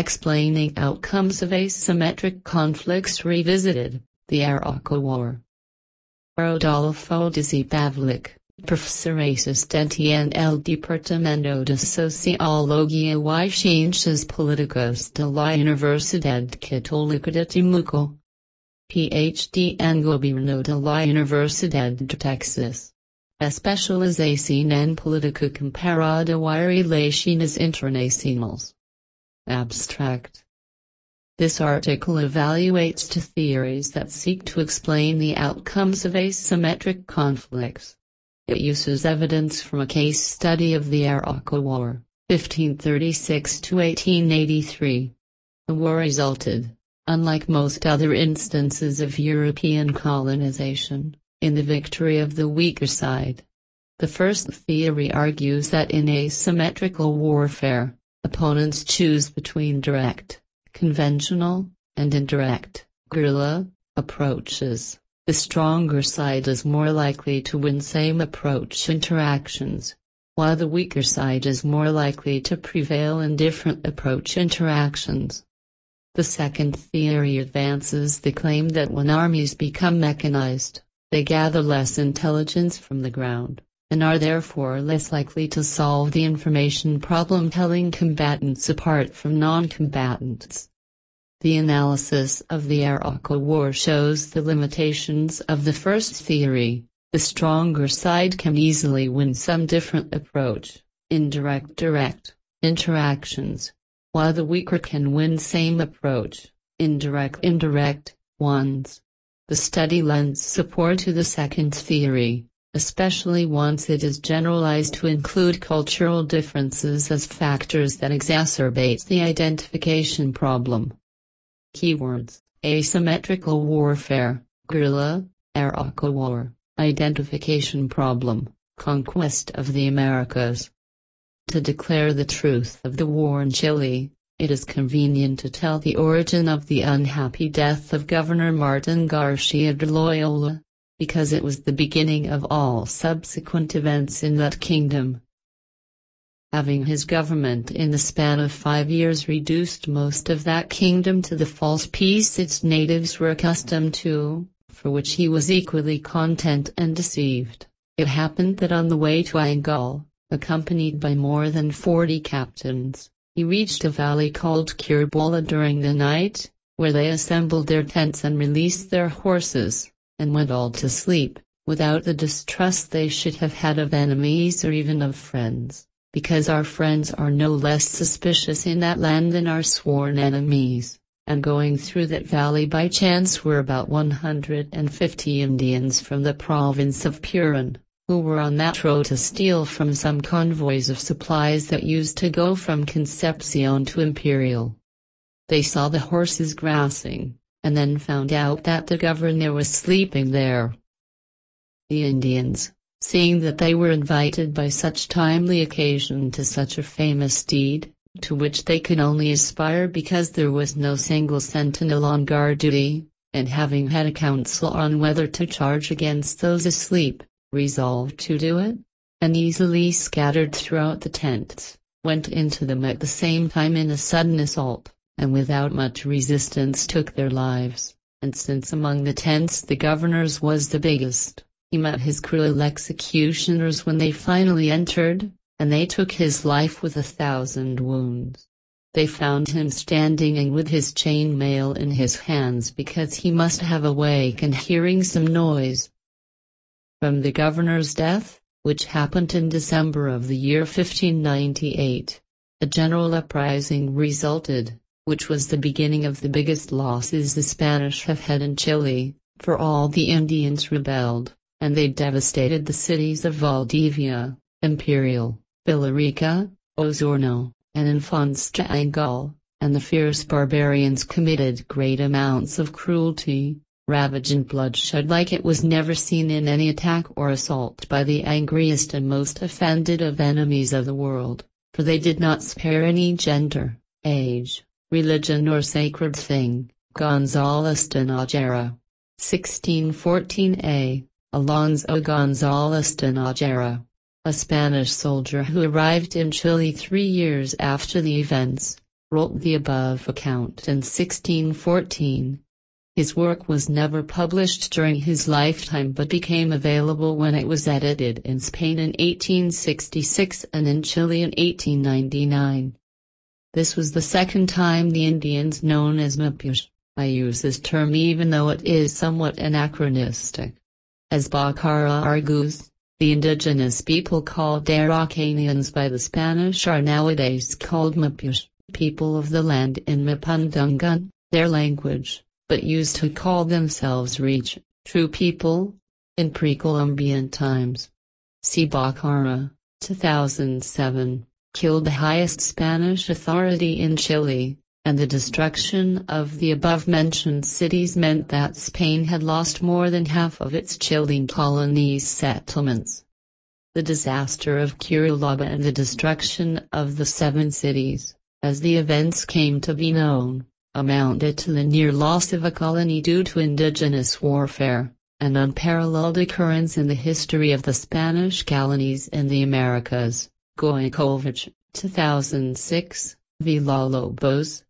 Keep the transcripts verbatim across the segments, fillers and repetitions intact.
Explaining Outcomes of Asymmetric Conflicts Revisited, the Arauco War. Rodolfo Dizzy Pavlik, Professor Asistente en el Departamento de Sociología y Ciencias Políticas de la Universidad Católica de Temuco. P H D en Gobierno de la Universidad de Texas. Especialización en Política Comparada y Relaciones Internacionales. Abstract. This article evaluates two theories that seek to explain the outcomes of asymmetric conflicts. It uses evidence from a case study of the Arauco War, fifteen thirty-six to eighteen eighty-three. The war resulted, unlike most other instances of European colonization, in the victory of the weaker side. The first theory argues that in asymmetrical warfare, opponents choose between direct, conventional, and indirect, guerrilla, approaches. The stronger side is more likely to win same approach interactions, while the weaker side is more likely to prevail in different approach interactions. The second theory advances the claim that when armies become mechanized, they gather less intelligence from the ground, and are therefore less likely to solve the information problem telling combatants apart from non-combatants. The analysis of the Arauco War shows the limitations of the first theory. The stronger side can easily win some different approach, indirect direct, interactions, while the weaker can win same approach, indirect indirect, ones. The study lends support to the second theory, especially once it is generalized to include cultural differences as factors that exacerbate the identification problem. Keywords: asymmetrical warfare, guerrilla, Arauco War, identification problem, conquest of the Americas. To declare the truth of the war in Chile, it is convenient to tell the origin of the unhappy death of Governor Martin Garcia de Loyola, because it was the beginning of all subsequent events in that kingdom. Having his government in the span of five years reduced most of that kingdom to the false peace its natives were accustomed to, for which he was equally content and deceived, it happened that on the way to Angal, accompanied by more than forty captains, he reached a valley called Curbola during the night, where they assembled their tents and released their horses, and went all to sleep, without the distrust they should have had of enemies or even of friends, because our friends are no less suspicious in that land than our sworn enemies, and going through that valley by chance were about one hundred fifty Indians from the province of Puran, who were on that road to steal from some convoys of supplies that used to go from Concepcion to Imperial. They saw the horses grassing, and then found out that the governor was sleeping there. The Indians, seeing that they were invited by such timely occasion to such a famous deed, to which they could only aspire because there was no single sentinel on guard duty, and having had a council on whether to charge against those asleep, resolved to do it, and easily scattered throughout the tents, went into them at the same time in a sudden assault, and without much resistance took their lives, and since among the tents the governor's was the biggest, he met his cruel executioners when they finally entered, and they took his life with a thousand wounds. They found him standing and with his chain mail in his hands because he must have awake and hearing some noise. From the governor's death, which happened in December of the year fifteen ninety-eight, a general uprising resulted, which was the beginning of the biggest losses the Spanish have had in Chile, for all the Indians rebelled, and they devastated the cities of Valdivia, Imperial, Villarica, Osorno, and Infanza Angal, and the fierce barbarians committed great amounts of cruelty, ravage and bloodshed like it was never seen in any attack or assault by the angriest and most offended of enemies of the world, for they did not spare any gender, age, religion or sacred thing. González de Nájera. sixteen fourteen A. Alonso González de Nájera, a Spanish soldier who arrived in Chile three years after the events, wrote the above account in sixteen fourteen. His work was never published during his lifetime but became available when it was edited in Spain in eighteen sixty-six and in Chile in eighteen ninety-nine. This was the second time the Indians known as Mapuche. I use this term even though it is somewhat anachronistic. As Bacara argues, the indigenous people called Araucanians by the Spanish are nowadays called Mapuche, people of the land in Mapudungun, their language, but used to call themselves Reach, true people, in pre-Columbian times. See Bacara, two thousand seven, killed the highest Spanish authority in Chile, and the destruction of the above-mentioned cities meant that Spain had lost more than half of its Chilean colonies' settlements. The disaster of Curulaba and the destruction of the seven cities, as the events came to be known, amounted to the near loss of a colony due to indigenous warfare, an unparalleled occurrence in the history of the Spanish colonies in the Americas. Goikovich, two thousand six, Villalobos,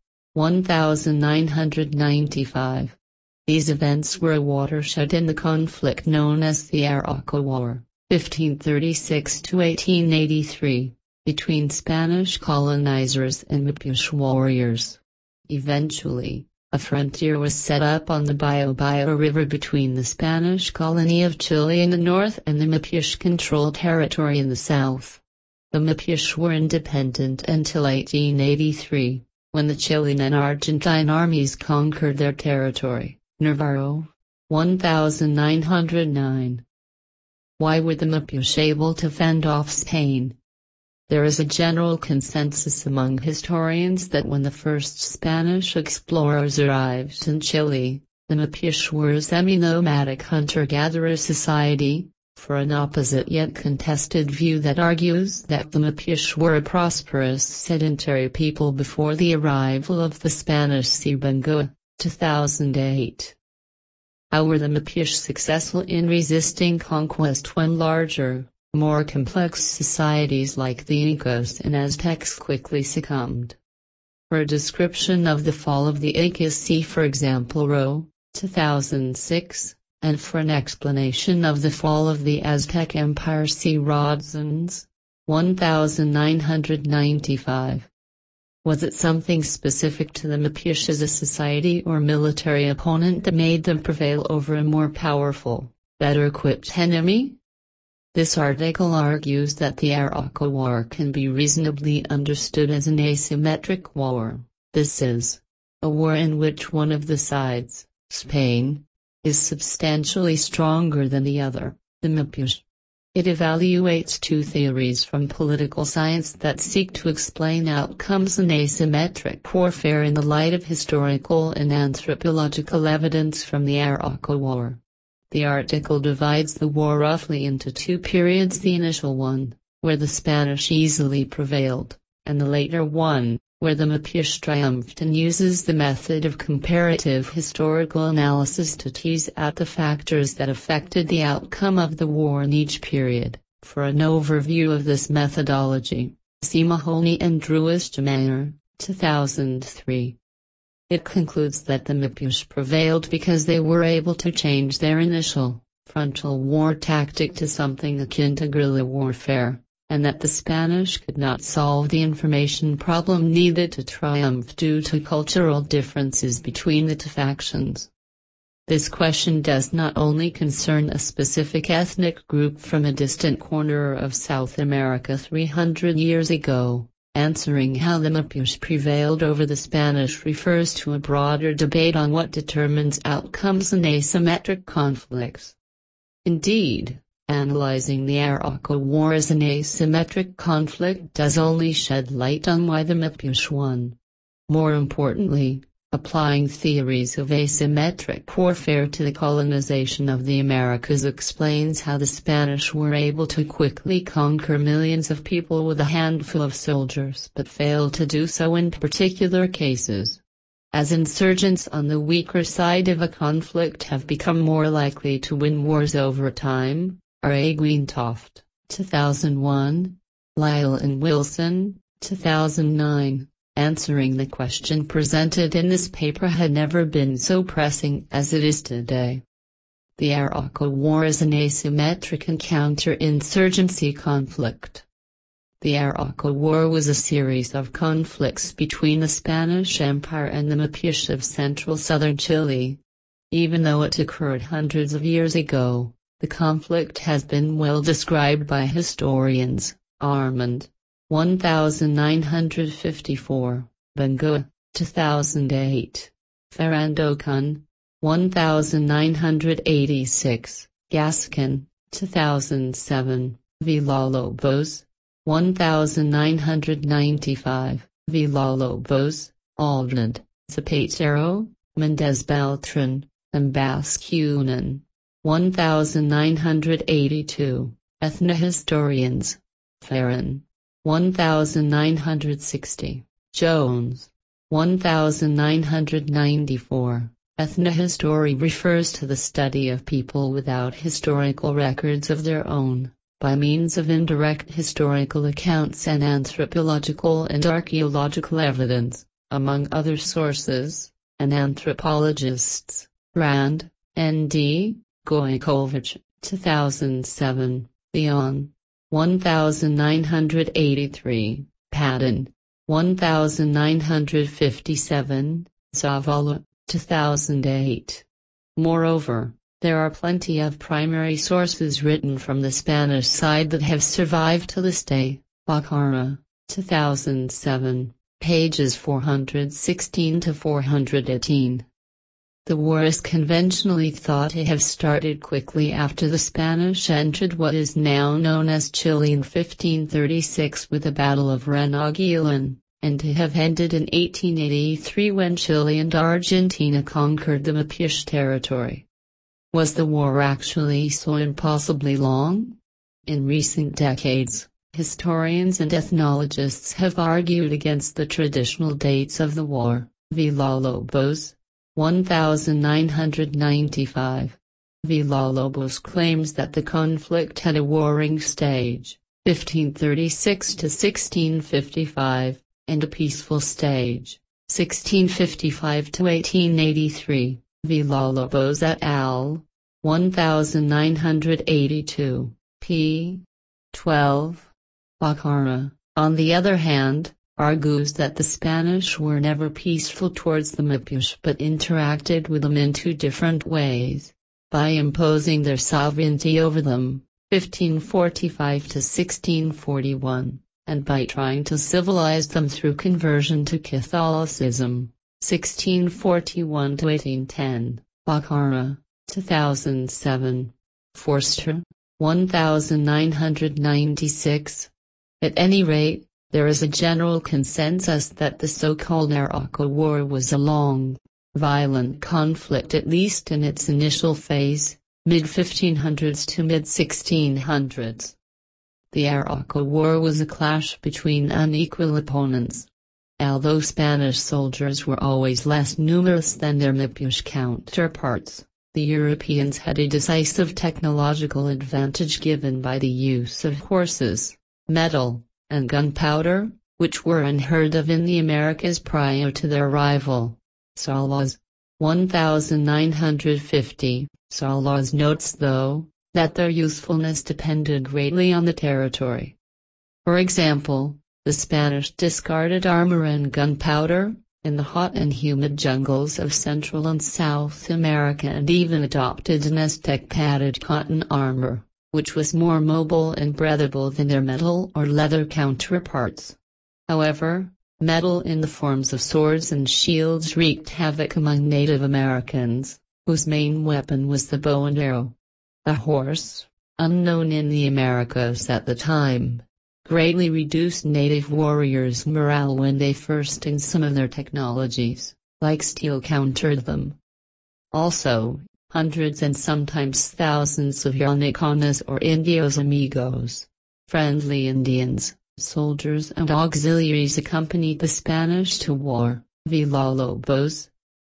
nineteen ninety-five. These events were a watershed in the conflict known as the Arauco War, fifteen thirty-six to eighteen eighty-three, between Spanish colonizers and Mapuche warriors. Eventually, a frontier was set up on the Biobío River between the Spanish colony of Chile in the north and the Mapuche-controlled territory in the south. The Mapuche were independent until eighteen eighty-three, when the Chilean and Argentine armies conquered their territory. Navarro, nineteen oh nine. Why were the Mapuche able to fend off Spain? There is a general consensus among historians that when the first Spanish explorers arrived in Chile, the Mapuche were a semi-nomadic hunter-gatherer society, for an opposite yet contested view that argues that the Mapuche were a prosperous sedentary people before the arrival of the Spanish Sibundoy, two thousand eight. How were the Mapuche successful in resisting conquest when larger, more complex societies like the Incas and Aztecs quickly succumbed? For a description of the fall of the Incas see for example Rowe, two thousand six, and for an explanation of the fall of the Aztec Empire see Rodzins, nineteen ninety-five. Was it something specific to the Mapuche as a society or military opponent that made them prevail over a more powerful, better-equipped enemy? This article argues that the Arauco War can be reasonably understood as an asymmetric war. This is a war in which one of the sides, Spain, is substantially stronger than the other, the Mapuche. It evaluates two theories from political science that seek to explain outcomes in asymmetric warfare in the light of historical and anthropological evidence from the Arauco War. The article divides the war roughly into two periods: the initial one, where the Spanish easily prevailed, and the later one, where the Mapuche triumphed, and uses the method of comparative historical analysis to tease out the factors that affected the outcome of the war in each period. For an overview of this methodology, see Mahoney and Druis-Jamaner, two thousand three. It concludes that the Mapuche prevailed because they were able to change their initial, frontal war tactic to something akin to guerrilla warfare, and that the Spanish could not solve the information problem needed to triumph due to cultural differences between the two factions. This question does not only concern a specific ethnic group from a distant corner of South America three hundred years ago. Answering how the Mapuche prevailed over the Spanish refers to a broader debate on what determines outcomes in asymmetric conflicts. Indeed, analyzing the Arauco War as an asymmetric conflict does only shed light on why the Mapuche won. More importantly, applying theories of asymmetric warfare to the colonization of the Americas explains how the Spanish were able to quickly conquer millions of people with a handful of soldiers but failed to do so in particular cases. As insurgents on the weaker side of a conflict have become more likely to win wars over time, Araguin-Toft, two thousand one, Lyle and Wilson, two thousand nine, answering the question presented in this paper had never been so pressing as it is today. The Arauco War is an asymmetric and counterinsurgency conflict. The Arauco War was a series of conflicts between the Spanish Empire and the Mapuche of central southern Chile. Even though it occurred hundreds of years ago, the conflict has been well described by historians. Armand, nineteen fifty-four, Bengoa, two thousand eight, Ferrando Kun, nineteen eighty-six, Gascon, two thousand seven, Villalobos, nineteen ninety-five, Villalobos, Aldred, Zapatero, Mendez Beltran, and Bascunan, nineteen eighty-two, Ethnohistorians. Ferran, nineteen sixty, Jones, nineteen ninety-four. Ethnohistory refers to the study of people without historical records of their own, by means of indirect historical accounts and anthropological and archaeological evidence, among other sources, and anthropologists. Rand, N D, Gojkovic, two thousand seven, Leon, nineteen eighty-three, Padden, nineteen fifty-seven, Zavala, two thousand eight. Moreover, there are plenty of primary sources written from the Spanish side that have survived to this day. Bacarra, two thousand seven, pages four hundred sixteen to four hundred eighteen. The war is conventionally thought to have started quickly after the Spanish entered what is now known as Chile in fifteen thirty-six with the Battle of Renaguilan, and to have ended in eighteen eighty-three when Chile and Argentina conquered the Mapuche territory. Was the war actually so impossibly long? In recent decades, historians and ethnologists have argued against the traditional dates of the war. Villalobos, nineteen ninety-five. Villalobos claims that the conflict had a warring stage, fifteen thirty-six to sixteen fifty-five, and a peaceful stage, sixteen fifty-five to eighteen eighty-three. Villalobos et al., nineteen eighty-two, p. twelve. Bacarra, on the other hand, argues that the Spanish were never peaceful towards the Mapuche but interacted with them in two different ways. By imposing their sovereignty over them, fifteen forty-five to sixteen forty-one, and by trying to civilize them through conversion to Catholicism, sixteen forty-one to eighteen ten. Bacarra, two thousand seven. Forster, nineteen ninety-six. At any rate, there is a general consensus that the so-called Arauco War was a long, violent conflict at least in its initial phase, mid fifteen hundreds to mid sixteen hundreds. The Arauco War was a clash between unequal opponents. Although Spanish soldiers were always less numerous than their Mapuche counterparts, the Europeans had a decisive technological advantage given by the use of horses, metal, and gunpowder, which were unheard of in the Americas prior to their arrival. Salas, nineteen fifty. Salas notes though, that their usefulness depended greatly on the territory. For example, the Spanish discarded armor and gunpowder, in the hot and humid jungles of Central and South America and even adopted an Aztec padded cotton armor, which was more mobile and breathable than their metal or leather counterparts. However, metal in the forms of swords and shields wreaked havoc among Native Americans, whose main weapon was the bow and arrow. The horse, unknown in the Americas at the time, greatly reduced native warriors' morale when they first and some of their technologies, like steel, countered them. Also, hundreds and sometimes thousands of Yanicanas or Indios Amigos, friendly Indians, soldiers and auxiliaries accompanied the Spanish to war. Villalobos,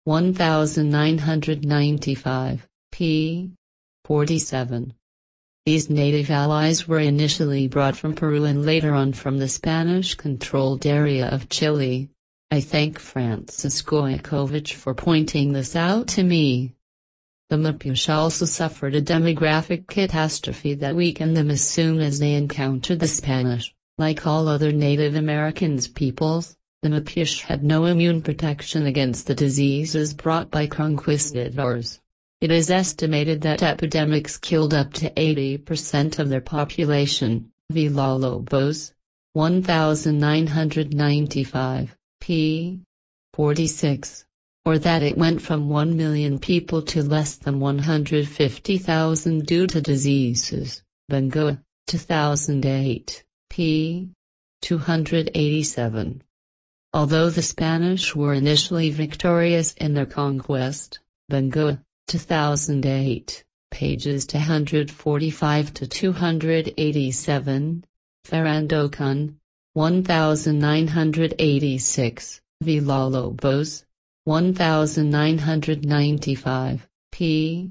nineteen ninety-five, p. forty-seven. These native allies were initially brought from Peru and later on from the Spanish-controlled area of Chile. I thank Francis Goykovich for pointing this out to me. The Mapuche also suffered a demographic catastrophe that weakened them as soon as they encountered the Spanish. Like all other Native Americans peoples, the Mapuche had no immune protection against the diseases brought by conquistadors. It is estimated that epidemics killed up to eighty percent of their population. Villalobos, one thousand nine hundred ninety-five, p. forty-six. Or that it went from one million people to less than one hundred fifty thousand due to diseases. Bengoa, two thousand eight, p. two hundred eighty-seven. Although the Spanish were initially victorious in their conquest, Bengoa, two thousand eight, pages two forty-five to two eighty-seven, Ferrandocon, one thousand nine hundred eighty-six, Villalobos, one thousand nine hundred ninety-five, p.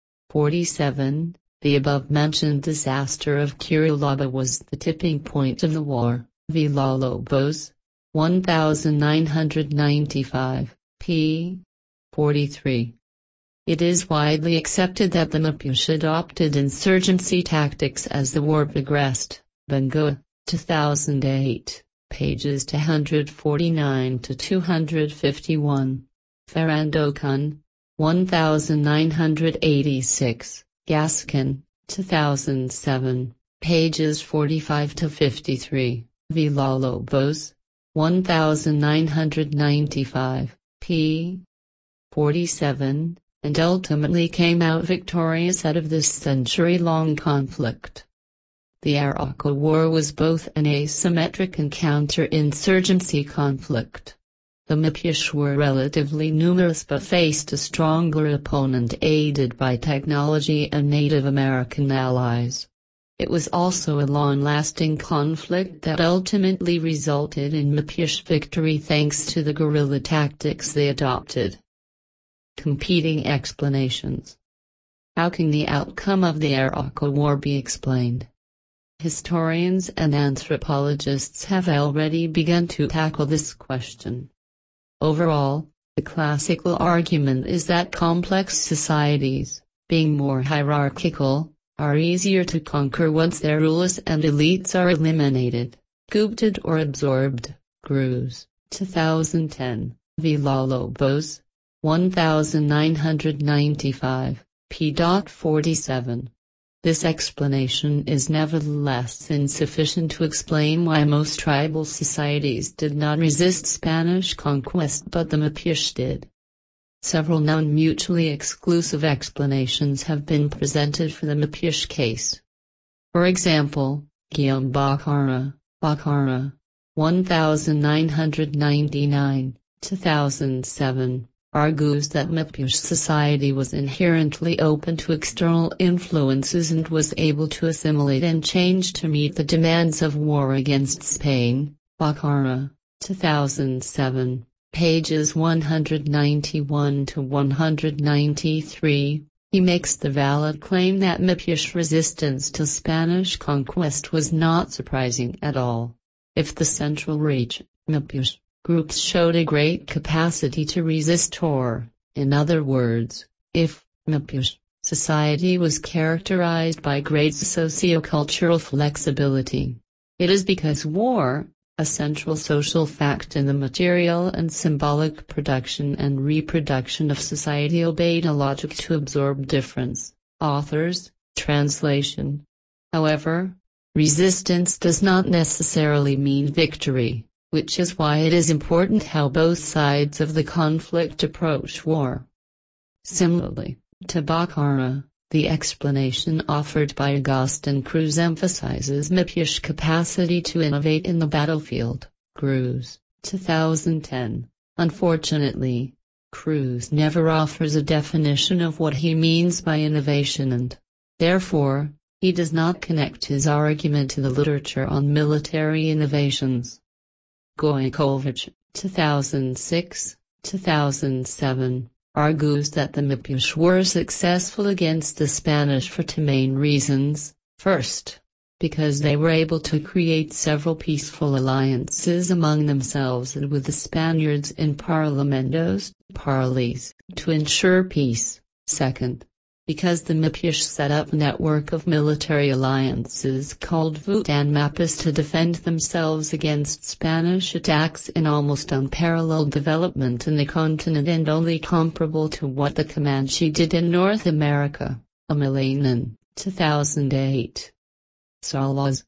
forty-seven, the above-mentioned disaster of Curulaba was the tipping point of the war. Villalobos, one thousand nine hundred ninety-five, p. forty-three. It is widely accepted that the Mapuche adopted insurgency tactics as the war progressed. Bengoa, two thousand eight, pages two forty-nine to two fifty-one. Ferrandocon, one thousand nine hundred eighty-six, Gascon, two thousand seven, pages forty-five to fifty-three. Villalobos, one thousand nine hundred ninety-five, p. forty-seven, and ultimately came out victorious out of this century-long conflict. The Arauco War was both an asymmetric and counter-insurgency conflict. The Mapuche were relatively numerous but faced a stronger opponent aided by technology and Native American allies. It was also a long-lasting conflict that ultimately resulted in Mapuche victory thanks to the guerrilla tactics they adopted. Competing explanations. How can the outcome of the Arauco War be explained? Historians and anthropologists have already begun to tackle this question. Overall, the classical argument is that complex societies, being more hierarchical, are easier to conquer once their rulers and elites are eliminated, coopted or absorbed. Cruz, two thousand ten, Villalobos, one thousand nine hundred ninety-five, p. forty-seven. This explanation is nevertheless insufficient to explain why most tribal societies did not resist Spanish conquest but the Mapuche did. Several non-mutually exclusive explanations have been presented for the Mapuche case. For example, Guillaume Bacara, Bacara, one thousand nine hundred ninety-nine, two thousand seven, argues that Mapuche society was inherently open to external influences and was able to assimilate and change to meet the demands of war against Spain. Bacara, two thousand seven, pages one ninety-one to one ninety-three. He makes the valid claim that Mapuche resistance to Spanish conquest was not surprising at all. If the central region, Mapuche, groups showed a great capacity to resist or, in other words, if Mapuche society was characterized by great socio-cultural flexibility, it is because war, a central social fact in the material and symbolic production and reproduction of society, obeyed a logic to absorb difference. Authors, translation. However, resistance does not necessarily mean victory, which is why it is important how both sides of the conflict approach war. Similarly, to Bacara, the explanation offered by Agustin Cruz emphasizes Mapuche capacity to innovate in the battlefield. Cruz, two thousand ten. Unfortunately, Cruz never offers a definition of what he means by innovation and, therefore, he does not connect his argument to the literature on military innovations. Goykovich, two thousand six, two thousand seven, argues that the Mapuche were successful against the Spanish for two main reasons. First, because they were able to create several peaceful alliances among themselves and with the Spaniards in Parlamentos, parleys, to ensure peace. Second, because the Mapuche set up a network of military alliances called Vutan Mapas to defend themselves against Spanish attacks in almost unparalleled development in the continent and only comparable to what the Comanche did in North America. Amelainen, two thousand eight. Salas,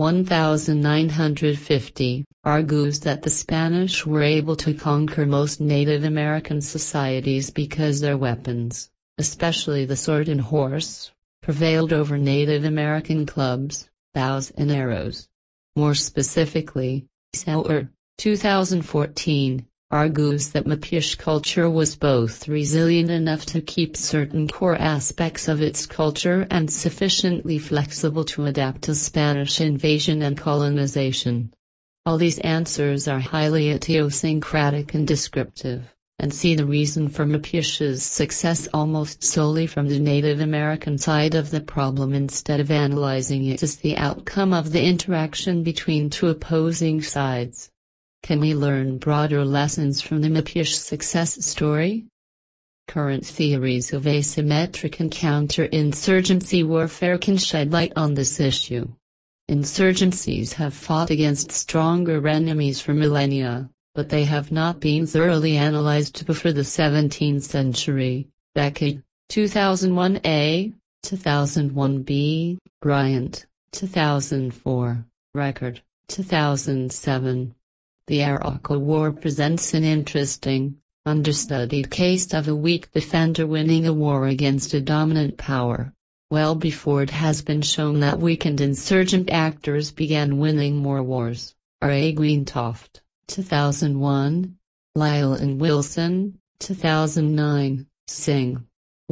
nineteen fifty, argues that the Spanish were able to conquer most Native American societies because their weapons, especially the sword and horse, prevailed over Native American clubs, bows and arrows. More specifically, Sauer, two thousand fourteen, argues that Mapuche culture was both resilient enough to keep certain core aspects of its culture and sufficiently flexible to adapt to Spanish invasion and colonization. All these answers are highly idiosyncratic and descriptive, and see the reason for Mapuche's success almost solely from the Native American side of the problem instead of analyzing it as the outcome of the interaction between two opposing sides. Can we learn broader lessons from the Mapuche success story? Current theories of asymmetric and counterinsurgency warfare can shed light on this issue. Insurgencies have fought against stronger enemies for millennia, but they have not been thoroughly analyzed before the seventeenth century. Beckett, two thousand one A, two thousand one B, Bryant, two thousand four, Record, two thousand seven. The Arauco War presents an interesting, understudied case of a weak defender winning a war against a dominant power, well before it has been shown that weakened insurgent actors began winning more wars. R. A. Greentoft, two thousand one, Lyle and Wilson, two thousand nine, Singh,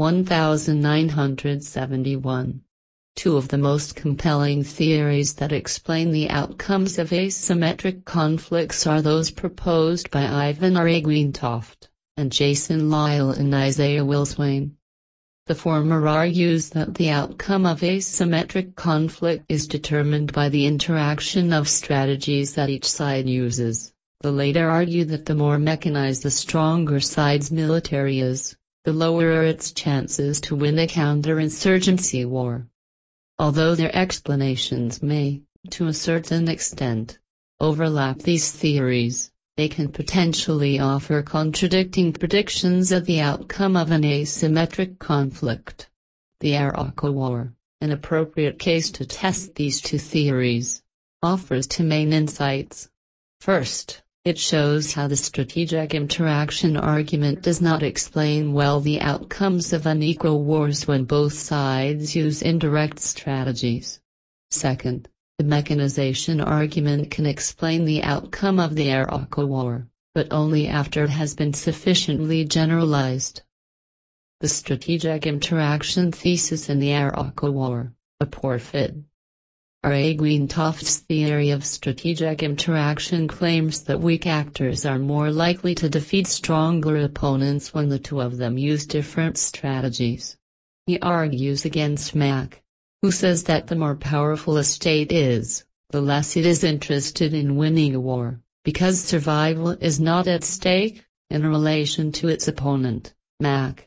nineteen seventy-one. Two of the most compelling theories that explain the outcomes of asymmetric conflicts are those proposed by Ivan R. A. Greentoft, and Jason Lyle and Isaiah Wilswain. The former argues that the outcome of asymmetric conflict is determined by the interaction of strategies that each side uses. The latter argue that the more mechanized the stronger side's military is, the lower are its chances to win a counterinsurgency war. Although their explanations may, to a certain extent, overlap these theories, they can potentially offer contradicting predictions of the outcome of an asymmetric conflict. The Arauco War, an appropriate case to test these two theories, offers two main insights. First, it shows how the strategic interaction argument does not explain well the outcomes of unequal wars when both sides use indirect strategies. Second, the mechanization argument can explain the outcome of the Arauco War, but only after it has been sufficiently generalized. The strategic interaction thesis in the Arauco War, a poor fit. R. A. Greentoft's theory of strategic interaction claims that weak actors are more likely to defeat stronger opponents when the two of them use different strategies. He argues against Mack, who says that the more powerful a state is, the less it is interested in winning a war, because survival is not at stake, in relation to its opponent. Mack,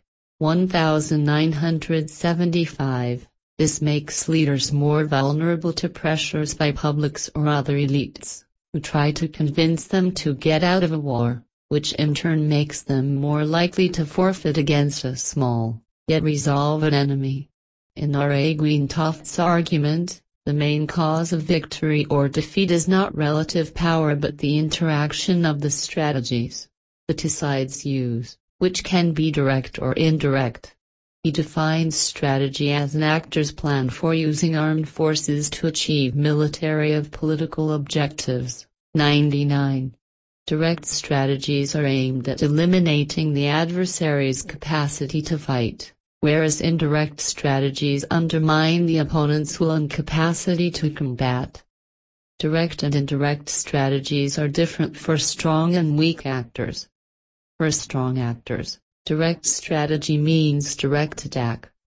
nineteen seventy-five. This makes leaders more vulnerable to pressures by publics or other elites, who try to convince them to get out of a war, which in turn makes them more likely to forfeit against a small, yet resolved enemy. In R. A. Greentoft's argument, the main cause of victory or defeat is not relative power but the interaction of the strategies the two sides use, which can be direct or indirect. He defines strategy as an actor's plan for using armed forces to achieve military or political objectives. ninety-nine. Direct strategies are aimed at eliminating the adversary's capacity to fight, whereas indirect strategies undermine the opponent's will and capacity to combat. Direct and indirect strategies are different for strong and weak actors. For strong actors, direct strategy means direct attack,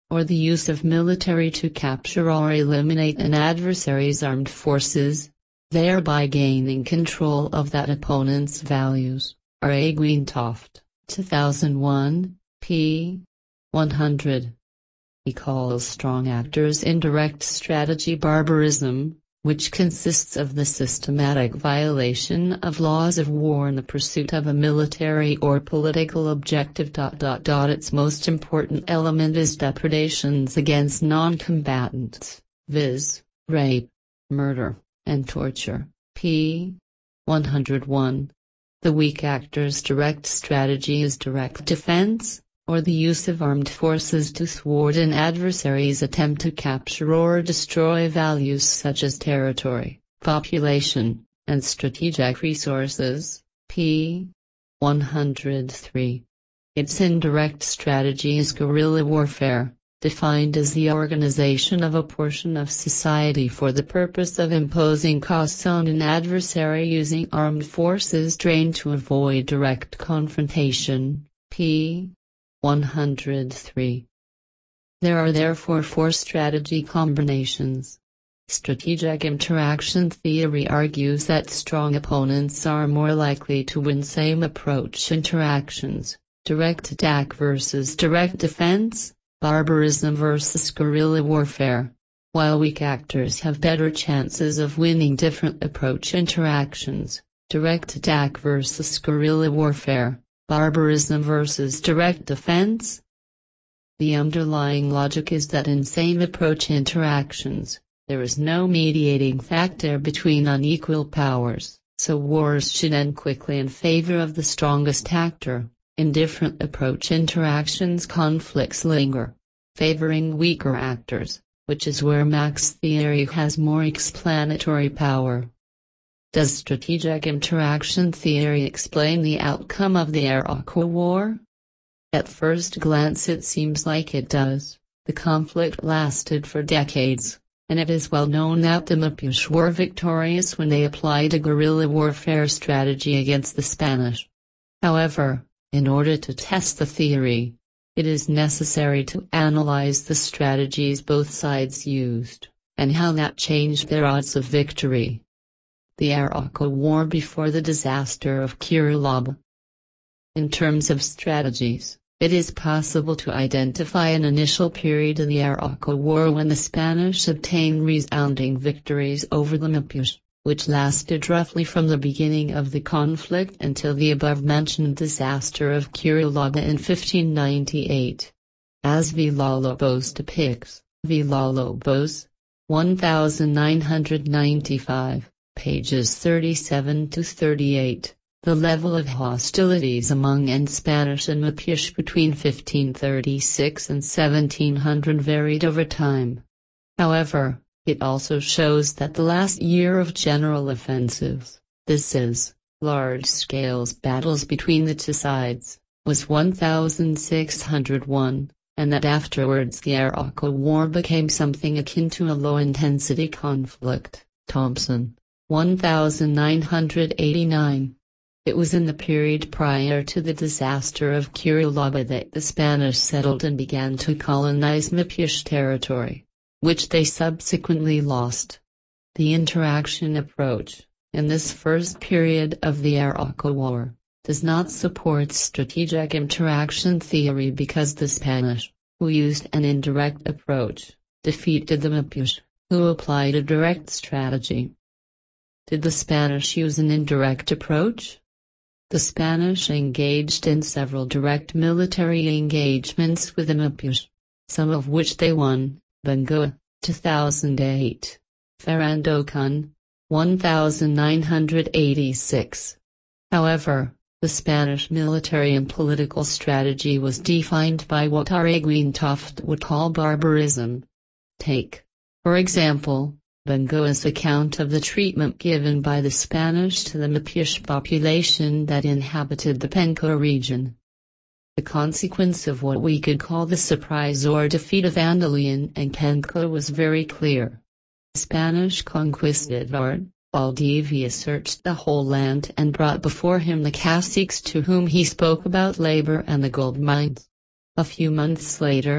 or the use of military to capture or eliminate an adversary's armed forces, thereby gaining control of that opponent's values. R. A. Greentoft, two thousand one, p. one hundred. He calls strong actors indirect strategy barbarism, which consists of the systematic violation of laws of war in the pursuit of a military or political objective. Its most important element is depredations against non-combatants, viz., rape, murder, and torture. p. one hundred one. The weak actor's direct strategy is direct defense, or the use of armed forces to thwart an adversary's attempt to capture or destroy values such as territory, population, and strategic resources. p. one hundred three. Its indirect strategy is guerrilla warfare, defined as the organization of a portion of society for the purpose of imposing costs on an adversary using armed forces trained to avoid direct confrontation. p. one hundred three. There are therefore four strategy combinations. Strategic interaction theory argues that strong opponents are more likely to win same approach interactions, direct attack versus direct defense, barbarism versus guerrilla warfare, while weak actors have better chances of winning different approach interactions, direct attack versus guerrilla warfare, barbarism versus direct defense. The underlying logic is that in same approach interactions, there is no mediating factor between unequal powers, so wars should end quickly in favor of the strongest actor. In different approach interactions, conflicts linger, favoring weaker actors, which is where Max theory has more explanatory power. Does strategic interaction theory explain the outcome of the Arauco War? At first glance it seems like it does. The conflict lasted for decades, and it is well known that the Mapuche were victorious when they applied a guerrilla warfare strategy against the Spanish. However, in order to test the theory, it is necessary to analyze the strategies both sides used, and how that changed their odds of victory. The Arauco War before the disaster of Curitiba. In terms of strategies, it is possible to identify an initial period in the Arauco War when the Spanish obtained resounding victories over the Mapuche, which lasted roughly from the beginning of the conflict until the above-mentioned disaster of Curitiba in fifteen ninety-eight. As Villalobos depicts, Villalobos, nineteen ninety-five. Pages thirty-seven to thirty-eight, the level of hostilities among and Spanish and Mapuche between fifteen thirty-six and seventeen hundred varied over time. However, it also shows that the last year of general offensives, this is, large-scale battles between the two sides, was sixteen hundred one, and that afterwards the Arauco War became something akin to a low-intensity conflict. Thompson, nineteen eighty-nine. It was in the period prior to the disaster of Curitiba that the Spanish settled and began to colonize Mapuche territory, which they subsequently lost. The interaction approach, in this first period of the Arauco War, does not support strategic interaction theory because the Spanish, who used an indirect approach, defeated the Mapuche, who applied a direct strategy. Did the Spanish use an indirect approach? The Spanish engaged in several direct military engagements with the Mapuche, some of which they won. Bengoa, two thousand eight. Ferrandocon, nineteen eighty-six. However, the Spanish military and political strategy was defined by what R. A. Greentoft would call barbarism. Take, for example, Bengoa's account of the treatment given by the Spanish to the Mapuche population that inhabited the Penco region. The consequence of what we could call the surprise or defeat of Andaluyan and Penco was very clear. Spanish conquistador, Valdivia searched the whole land and brought before him the caciques to whom he spoke about labor and the gold mines. A few months later,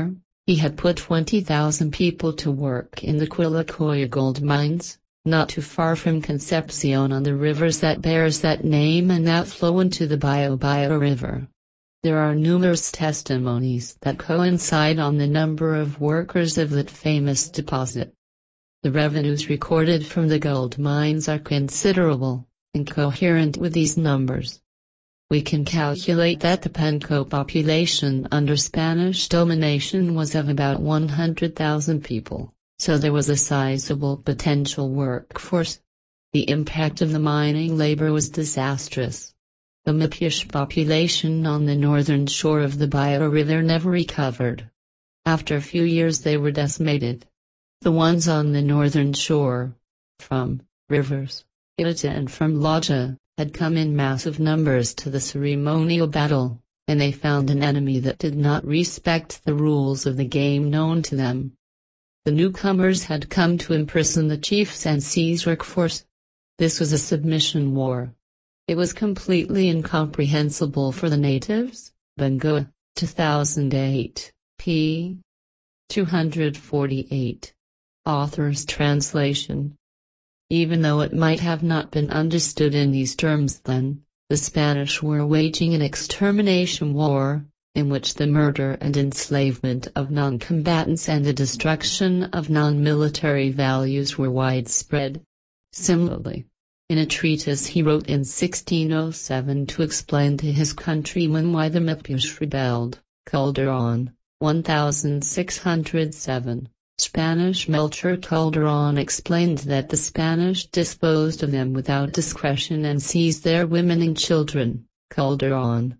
He had put twenty thousand people to work in the Quillacoya gold mines, not too far from Concepcion on the rivers that bears that name and that flow into the Biobío River. There are numerous testimonies that coincide on the number of workers of that famous deposit. The revenues recorded from the gold mines are considerable, and coherent with these numbers. We can calculate that the Penco population under Spanish domination was of about one hundred thousand people, so there was a sizable potential workforce. The impact of the mining labor was disastrous. The Mapuche population on the northern shore of the Biobío River never recovered. After a few years they were decimated. The ones on the northern shore, from rivers, Itata and from Loja, had come in massive numbers to the ceremonial battle, and they found an enemy that did not respect the rules of the game known to them. The newcomers had come to imprison the chiefs and seize workforce. This was a submission war. It was completely incomprehensible for the natives. Bengoa, two thousand eight, p. two forty-eight. Author's translation. Even though it might have not been understood in these terms then, the Spanish were waging an extermination war, in which the murder and enslavement of non-combatants and the destruction of non-military values were widespread. Similarly, in a treatise he wrote in sixteen oh seven to explain to his countrymen why the Mapuche rebelled, Calderón, sixteen oh seven, Spanish Melchor Calderón explained that the Spanish disposed of them without discretion and seized their women and children, Calderón,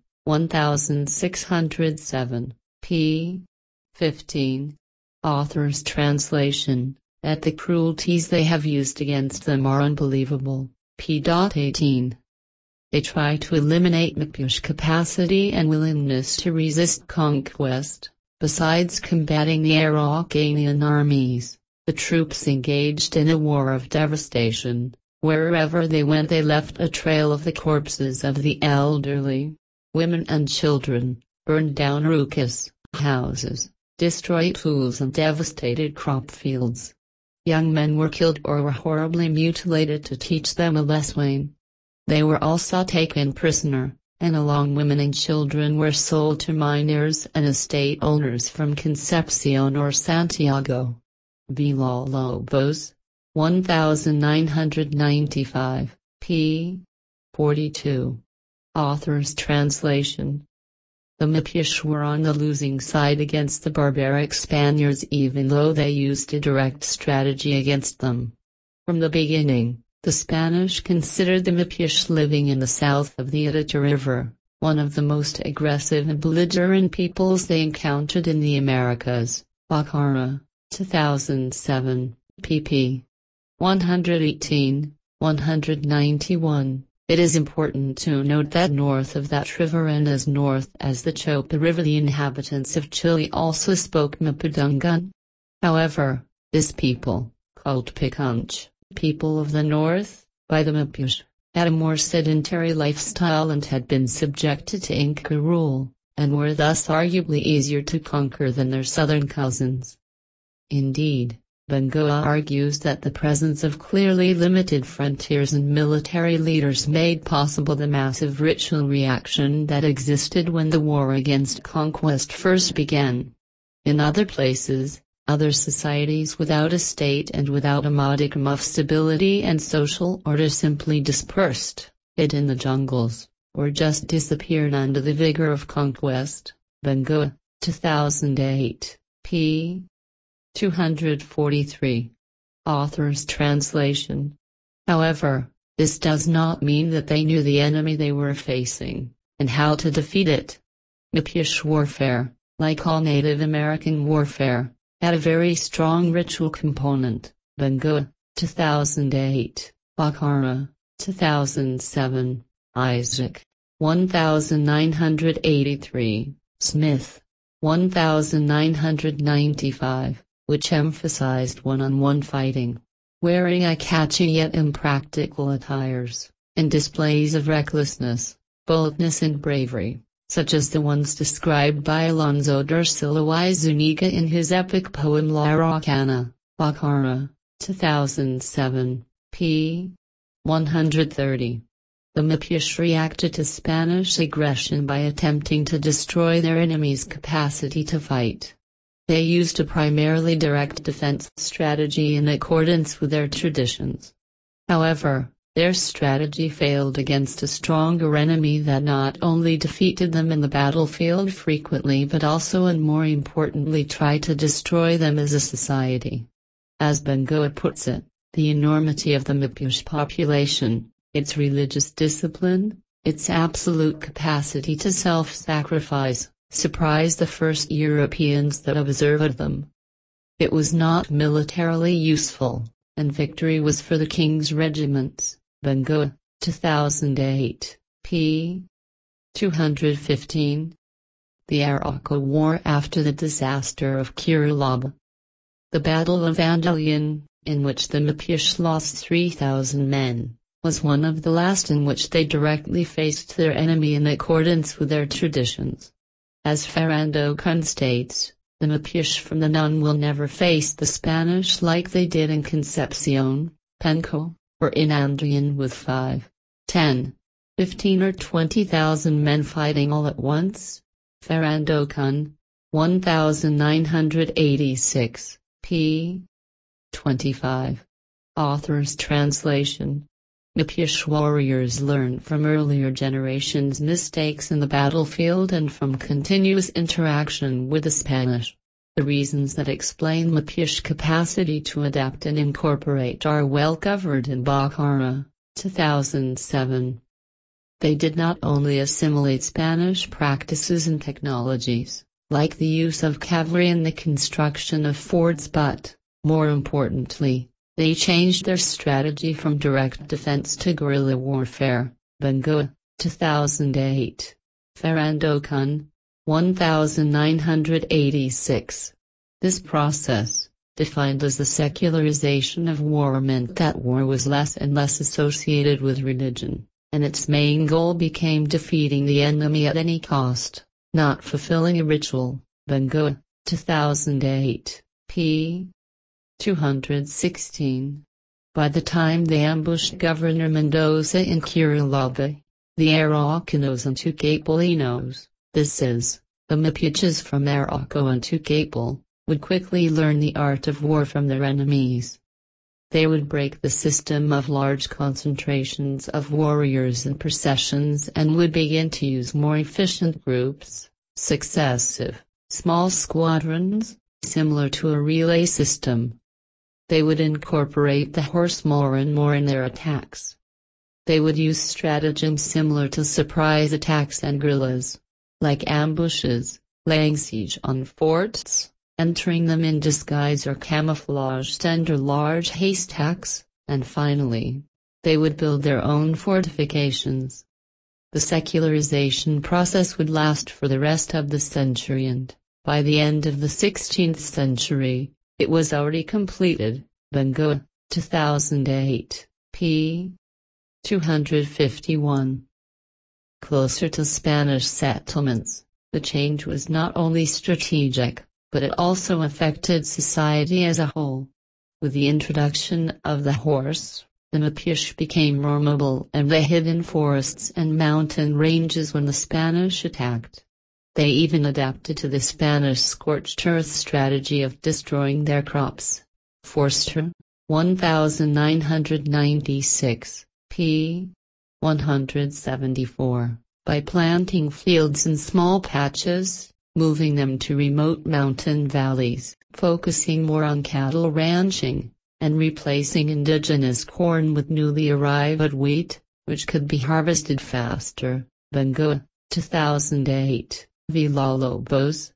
sixteen oh seven, p. fifteen. Author's translation, that the cruelties they have used against them are unbelievable, p. eighteen. They try to eliminate Mapuche capacity and willingness to resist conquest. Besides combating the Araucanian armies, the troops engaged in a war of devastation. Wherever they went they left a trail of the corpses of the elderly, women and children, burned down rucas, houses, destroyed tools and devastated crop fields. Young men were killed or were horribly mutilated to teach them a lesson. They were also taken prisoner, and along women and children were sold to miners and estate owners from Concepcion or Santiago. Villalobos, nineteen ninety-five, p. forty-two. Author's translation. The Mapuche were on the losing side against the barbaric Spaniards even though they used a direct strategy against them. From the beginning, the Spanish considered the Mapuche living in the south of the Itata River, one of the most aggressive and belligerent peoples they encountered in the Americas. Bacara, two thousand seven, pp. one eighteen, one ninety-one. It is important to note that north of that river and as north as the Chopa River the inhabitants of Chile also spoke Mapudungun. However, this people, called Picunche, people of the north, by the Mapuche, had a more sedentary lifestyle and had been subjected to Inca rule, and were thus arguably easier to conquer than their southern cousins. Indeed, Bengoa argues that the presence of clearly limited frontiers and military leaders made possible the massive ritual reaction that existed when the war against conquest first began. In other places, other societies without a state and without a modicum of stability and social order simply dispersed, hid in the jungles, or just disappeared under the vigor of conquest. Bengoa, two thousand eight, p. two forty-three. Author's translation. However, this does not mean that they knew the enemy they were facing, and how to defeat it. Mapuche warfare, like all Native American warfare, had a very strong ritual component. Bengoa, two thousand eight, Bacara, two thousand seven, Isaac, nineteen eighty-three, Smith, nineteen ninety-five, which emphasized one-on-one fighting, wearing eye-catching yet impractical attires, and displays of recklessness, boldness and bravery, such as the ones described by Alonso Dercila y Zuniga in his epic poem La Araucana, Bacara, two thousand seven, p. one hundred thirty. The Mapuche reacted to Spanish aggression by attempting to destroy their enemy's capacity to fight. They used a primarily direct defense strategy in accordance with their traditions. However, their strategy failed against a stronger enemy that not only defeated them in the battlefield frequently but also and more importantly tried to destroy them as a society. As Bengoa puts it, the enormity of the Mapuche population, its religious discipline, its absolute capacity to self-sacrifice, surprised the first Europeans that observed them. It was not militarily useful, and victory was for the king's regiments. Bengoa, two thousand eight, p. two hundred fifteen. The Arauco War after the disaster of Curitiba. The Battle of Andaluyan, in which the Mapuche lost three thousand men, was one of the last in which they directly faced their enemy in accordance with their traditions. As Ferrando Kun states, the Mapuche from the Nun will never face the Spanish like they did in Concepcion, Penco, or in Andaluyan with five, ten, fifteen or twenty thousand men fighting all at once. Ferrando Kun, nineteen eighty-six, p. twenty-five. Author's translation. Mapuche warriors learned from earlier generations' mistakes in the battlefield and from continuous interaction with the Spanish. The reasons that explain Mapuche capacity to adapt and incorporate are well covered in Bacara, two thousand seven. They did not only assimilate Spanish practices and technologies, like the use of cavalry and the construction of forts but, more importantly, they changed their strategy from direct defense to guerrilla warfare. Bengoa, two thousand eight. Ferrando Kun, nineteen eighty-six. This process, defined as the secularization of war, meant that war was less and less associated with religion, and its main goal became defeating the enemy at any cost, not fulfilling a ritual. Bengoa, two thousand eight, p. two hundred sixteen. By the time they ambushed Governor Mendoza in Curitiba, the Araucanos and Tucapelinos, this is, the Mapuches from Arauco and Tucapel, would quickly learn the art of war from their enemies. They would break the system of large concentrations of warriors and processions and would begin to use more efficient groups, successive, small squadrons, similar to a relay system. They would incorporate the horse more and more in their attacks. They would use stratagems similar to surprise attacks and guerrillas, like ambushes, laying siege on forts, entering them in disguise or camouflaged under large haystacks, and finally, they would build their own fortifications. The secularization process would last for the rest of the century, and, by the end of the sixteenth century, it was already completed. Bengoa, two thousand eight, p. two hundred fifty-one. Closer to Spanish settlements, the change was not only strategic, but it also affected society as a whole. With the introduction of the horse, the Mapuche became more mobile and they hid in forests and mountain ranges when the Spanish attacked. They even adapted to the Spanish scorched earth strategy of destroying their crops. Forster, nineteen ninety-six, p. one hundred seventy-four, by planting fields in small patches, moving them to remote mountain valleys, focusing more on cattle ranching, and replacing indigenous corn with newly arrived wheat, which could be harvested faster. Bengoa, two thousand eight, Villalobos,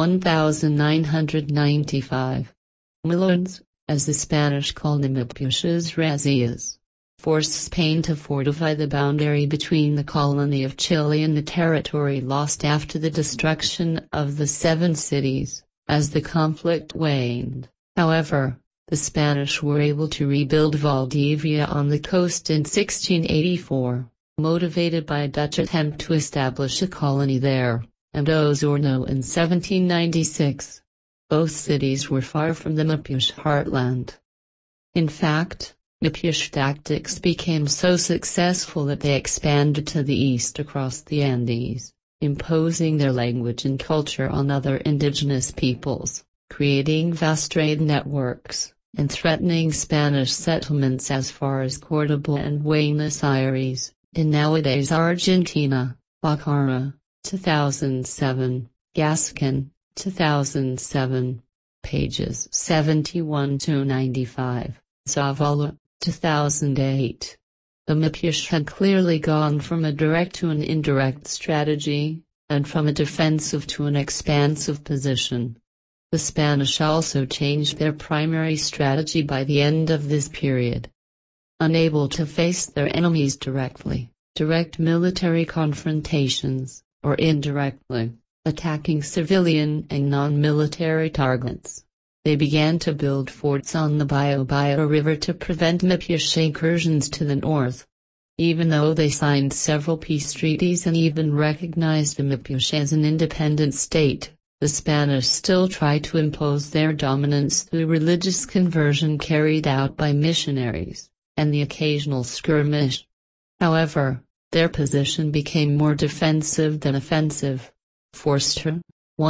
nineteen ninety-five. Milons, as the Spanish called the Mapuches razias, forced Spain to fortify the boundary between the colony of Chile and the territory lost after the destruction of the Seven Cities. As the conflict waned, however, the Spanish were able to rebuild Valdivia on the coast in sixteen eighty-four. motivated by a Dutch attempt to establish a colony there, and Osorno in seventeen ninety-six. Both cities were far from the Mapuche heartland. In fact, Mapuche tactics became so successful that they expanded to the east across the Andes, imposing their language and culture on other indigenous peoples, creating vast trade networks, and threatening Spanish settlements as far as Córdoba and Buenos Aires, in nowadays Argentina. Bacara, two thousand seven, Gascon, two thousand seven, pages seventy-one to ninety-five, Zavala, two thousand eight. The Mapuche had clearly gone from a direct to an indirect strategy, and from a defensive to an expansive position. The Spanish also changed their primary strategy by the end of this period. Unable to face their enemies directly, direct military confrontations, or indirectly, attacking civilian and non-military targets, they began to build forts on the Biobío River to prevent Mapuche incursions to the north. Even though they signed several peace treaties and even recognized the Mapuche as an independent state, the Spanish still tried to impose their dominance through religious conversion carried out by missionaries, and the occasional skirmish. However, their position became more defensive than offensive. Forster,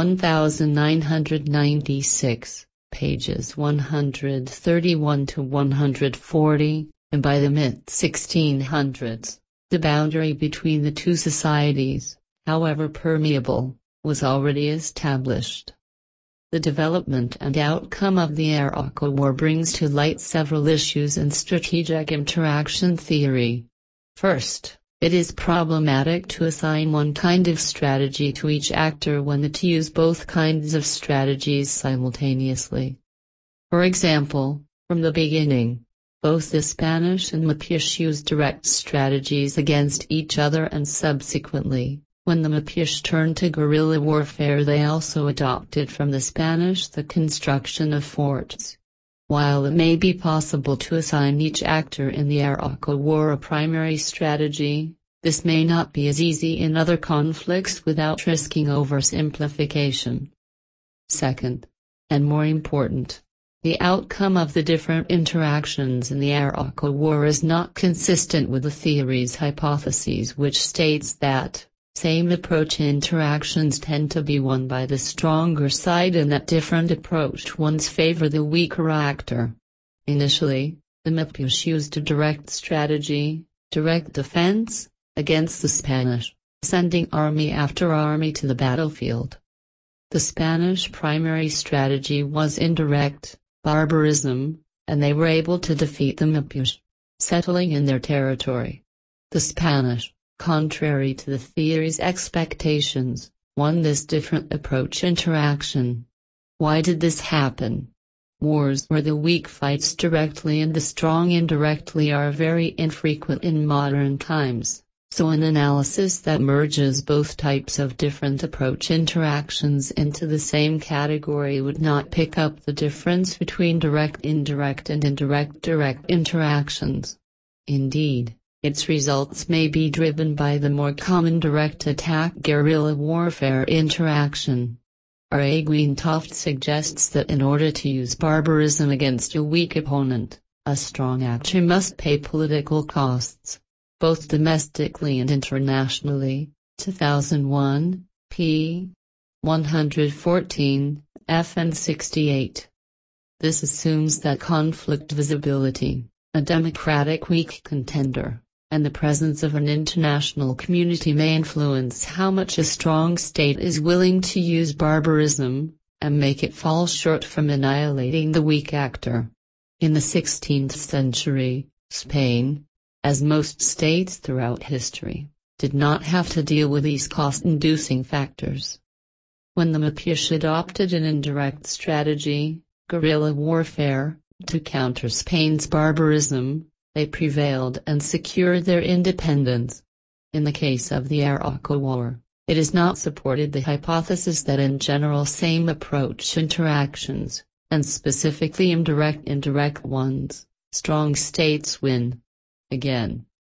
nineteen ninety-six, pages one hundred thirty-one to one hundred forty, and by the mid sixteen hundreds, the boundary between the two societies, however permeable, was already established. The development and outcome of the Arauco War brings to light several issues in strategic interaction theory. First, it is problematic to assign one kind of strategy to each actor when to use both kinds of strategies simultaneously. For example, from the beginning, both the Spanish and Mapuche used direct strategies against each other, and subsequently, when the Mapuche turned to guerrilla warfare, they also adopted from the Spanish the construction of forts. While it may be possible to assign each actor in the Arauco War a primary strategy, this may not be as easy in other conflicts without risking oversimplification. Second, and more important, the outcome of the different interactions in the Arauco War is not consistent with the theory's hypotheses, which states that same approach interactions tend to be won by the stronger side, and that different approach ones favor the weaker actor. Initially, the Mapuche used a direct strategy, direct defense, against the Spanish, sending army after army to the battlefield. The Spanish primary strategy was indirect, barbarism, and they were able to defeat the Mapuche, settling in their territory. The Spanish, contrary to the theory's expectations, won this different approach interaction. Why did this happen? Wars where the weak fights directly and the strong indirectly are very infrequent in modern times, so an analysis that merges both types of different approach interactions into the same category would not pick up the difference between direct-indirect and indirect-direct interactions. Indeed, its results may be driven by the more common direct attack guerrilla warfare interaction. Araguin Toft suggests that in order to use barbarism against a weak opponent, a strong actor must pay political costs, both domestically and internationally. two thousand one, p. one hundred fourteen, F and sixty-eight. This assumes that conflict visibility, a democratic weak contender, and the presence of an international community may influence how much a strong state is willing to use barbarism, and make it fall short from annihilating the weak actor. In the sixteenth century, Spain, as most states throughout history, did not have to deal with these cost-inducing factors. When the Mapuche adopted an indirect strategy, guerrilla warfare, to counter Spain's barbarism, they prevailed and secured their independence. In the case of the Arauco War, it is not supported the hypothesis that in general same approach interactions, and specifically indirect indirect ones, strong states win. Again,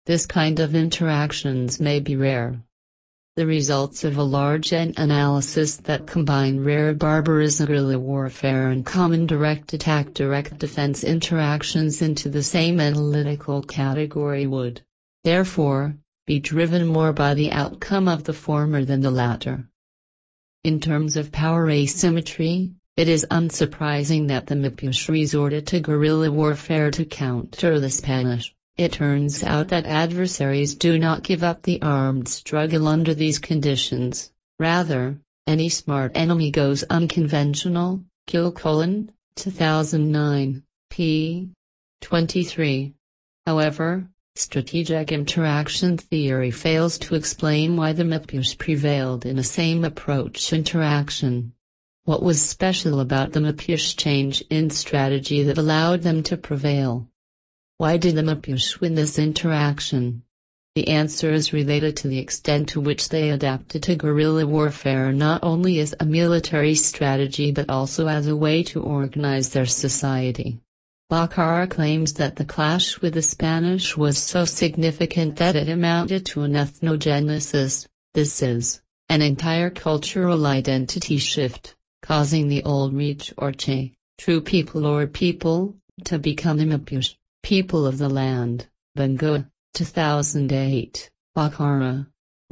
this kind of interactions may be rare. The results of a large analysis that combine rare barbarism, guerrilla warfare and common direct attack direct defense interactions into the same analytical category would, therefore, be driven more by the outcome of the former than the latter. In terms of power asymmetry, it is unsurprising that the Mapuche resorted to guerrilla warfare to counter the Spanish. It turns out that adversaries do not give up the armed struggle under these conditions. Rather, any smart enemy goes unconventional. Kilcullen, two thousand nine, p. twenty-three. However, strategic interaction theory fails to explain why the Mapuche prevailed in a same approach interaction. What was special about the Mapuche change in strategy that allowed them to prevail? Why did the Mapuche win this interaction? The answer is related to the extent to which they adapted to guerrilla warfare not only as a military strategy but also as a way to organize their society. Bacara claims that the clash with the Spanish was so significant that it amounted to an ethnogenesis, this is, an entire cultural identity shift, causing the old Reach or Che, true people or people, to become the Mapuche. People of the Land, Bengoa, two thousand eight, Bacara,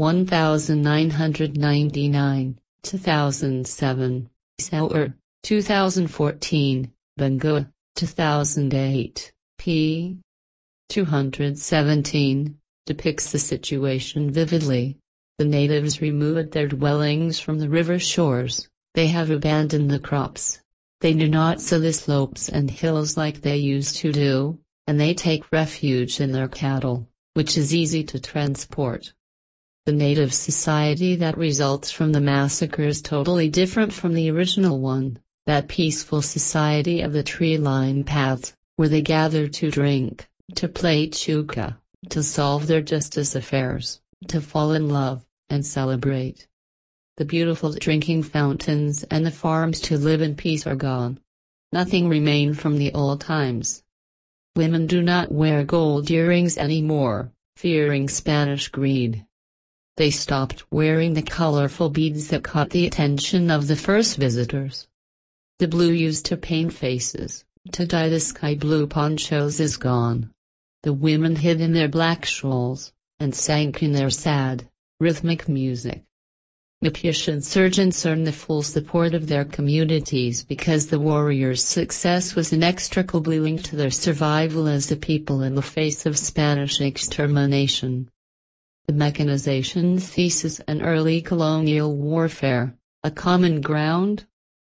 nineteen ninety-nine, two thousand seven, Sauer, two thousand fourteen, Bengoa, two thousand eight, p. two hundred seventeen, depicts the situation vividly. The natives removed their dwellings from the river shores, they have abandoned the crops. They do not sow the slopes and hills like they used to do, and they take refuge in their cattle, which is easy to transport. The native society that results from the massacre is totally different from the original one, that peaceful society of the tree-lined paths, where they gather to drink, to play chuca, to solve their justice affairs, to fall in love, and celebrate. The beautiful drinking fountains and the farms to live in peace are gone. Nothing remained from the old times. Women do not wear gold earrings anymore, fearing Spanish greed. They stopped wearing the colorful beads that caught the attention of the first visitors. The blue used to paint faces, to dye the sky blue ponchos is gone. The women hid in their black shawls, and sank in their sad, rhythmic music. Mapuche insurgents earned the full support of their communities because the warriors' success was inextricably linked to their survival as a people in the face of Spanish extermination. The mechanization thesis and early colonial warfare, a common ground?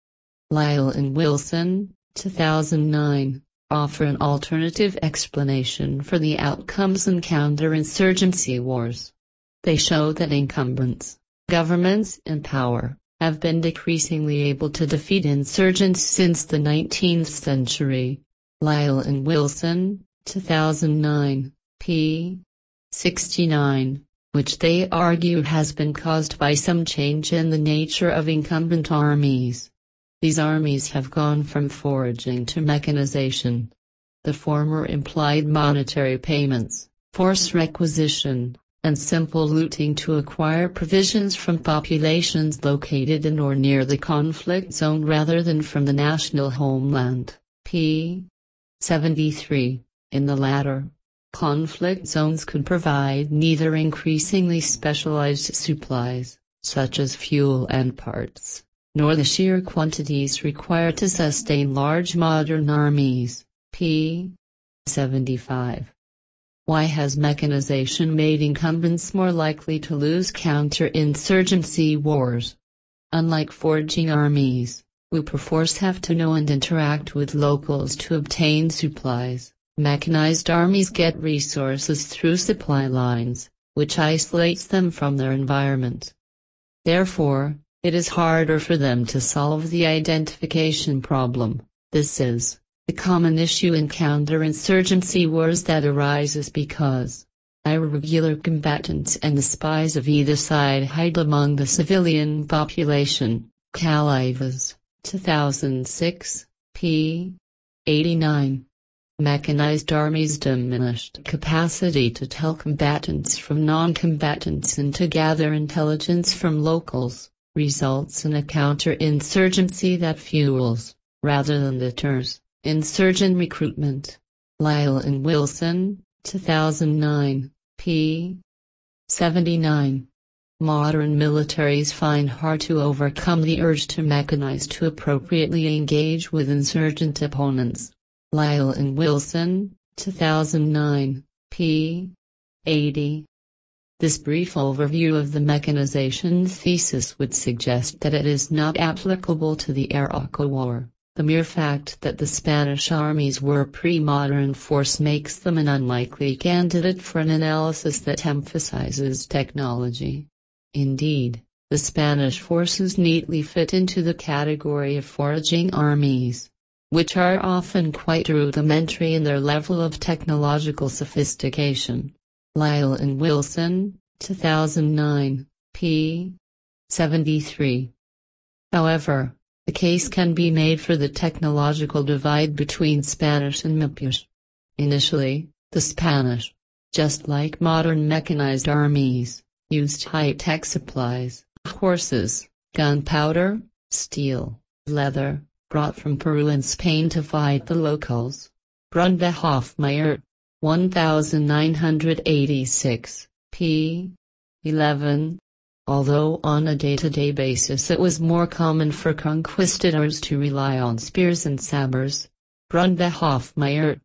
Lyle and Wilson, two thousand nine, offer an alternative explanation for the outcomes in counterinsurgency wars. They show that incumbents, governments in power, have been decreasingly able to defeat insurgents since the nineteenth century. Lyle and Wilson, two thousand nine, p. sixty-nine, which they argue has been caused by some change in the nature of incumbent armies. These armies have gone from foraging to mechanization. The former implied monetary payments, force requisition, and simple looting to acquire provisions from populations located in or near the conflict zone rather than from the national homeland. p. seventy-three. In the latter, conflict zones could provide neither increasingly specialized supplies, such as fuel and parts, nor the sheer quantities required to sustain large modern armies. p. seventy-five. Why has mechanization made incumbents more likely to lose counterinsurgency wars? Unlike foraging armies, who perforce have to know and interact with locals to obtain supplies, mechanized armies get resources through supply lines, which isolates them from their environment. Therefore, it is harder for them to solve the identification problem. This is the common issue in counterinsurgency wars that arises because irregular combatants and the spies of either side hide among the civilian population. Calivas, two thousand six, p. eighty-nine. Mechanized armies' diminished capacity to tell combatants from non-combatants and to gather intelligence from locals, results in a counterinsurgency that fuels, rather than deters, insurgent recruitment. Lyle and Wilson, two thousand nine, p. seventy-nine. Modern militaries find hard to overcome the urge to mechanize to appropriately engage with insurgent opponents. Lyle and Wilson, two thousand nine, p. eighty. This brief overview of the mechanization thesis would suggest that it is not applicable to the Arauco War. The mere fact that the Spanish armies were a pre-modern force makes them an unlikely candidate for an analysis that emphasizes technology. Indeed, the Spanish forces neatly fit into the category of foraging armies, which are often quite rudimentary in their level of technological sophistication. Lyle and Wilson, two thousand nine, p. seventy-three. However, the case can be made for the technological divide between Spanish and Mapuche. Initially, the Spanish, just like modern mechanized armies, used high-tech supplies, horses, gunpowder, steel, leather, brought from Peru and Spain to fight the locals. Brunde Hofmeier, nineteen eighty-six, p. eleven. Although on a day-to-day basis it was more common for conquistadors to rely on spears and sabres. Brunde Hofmeier,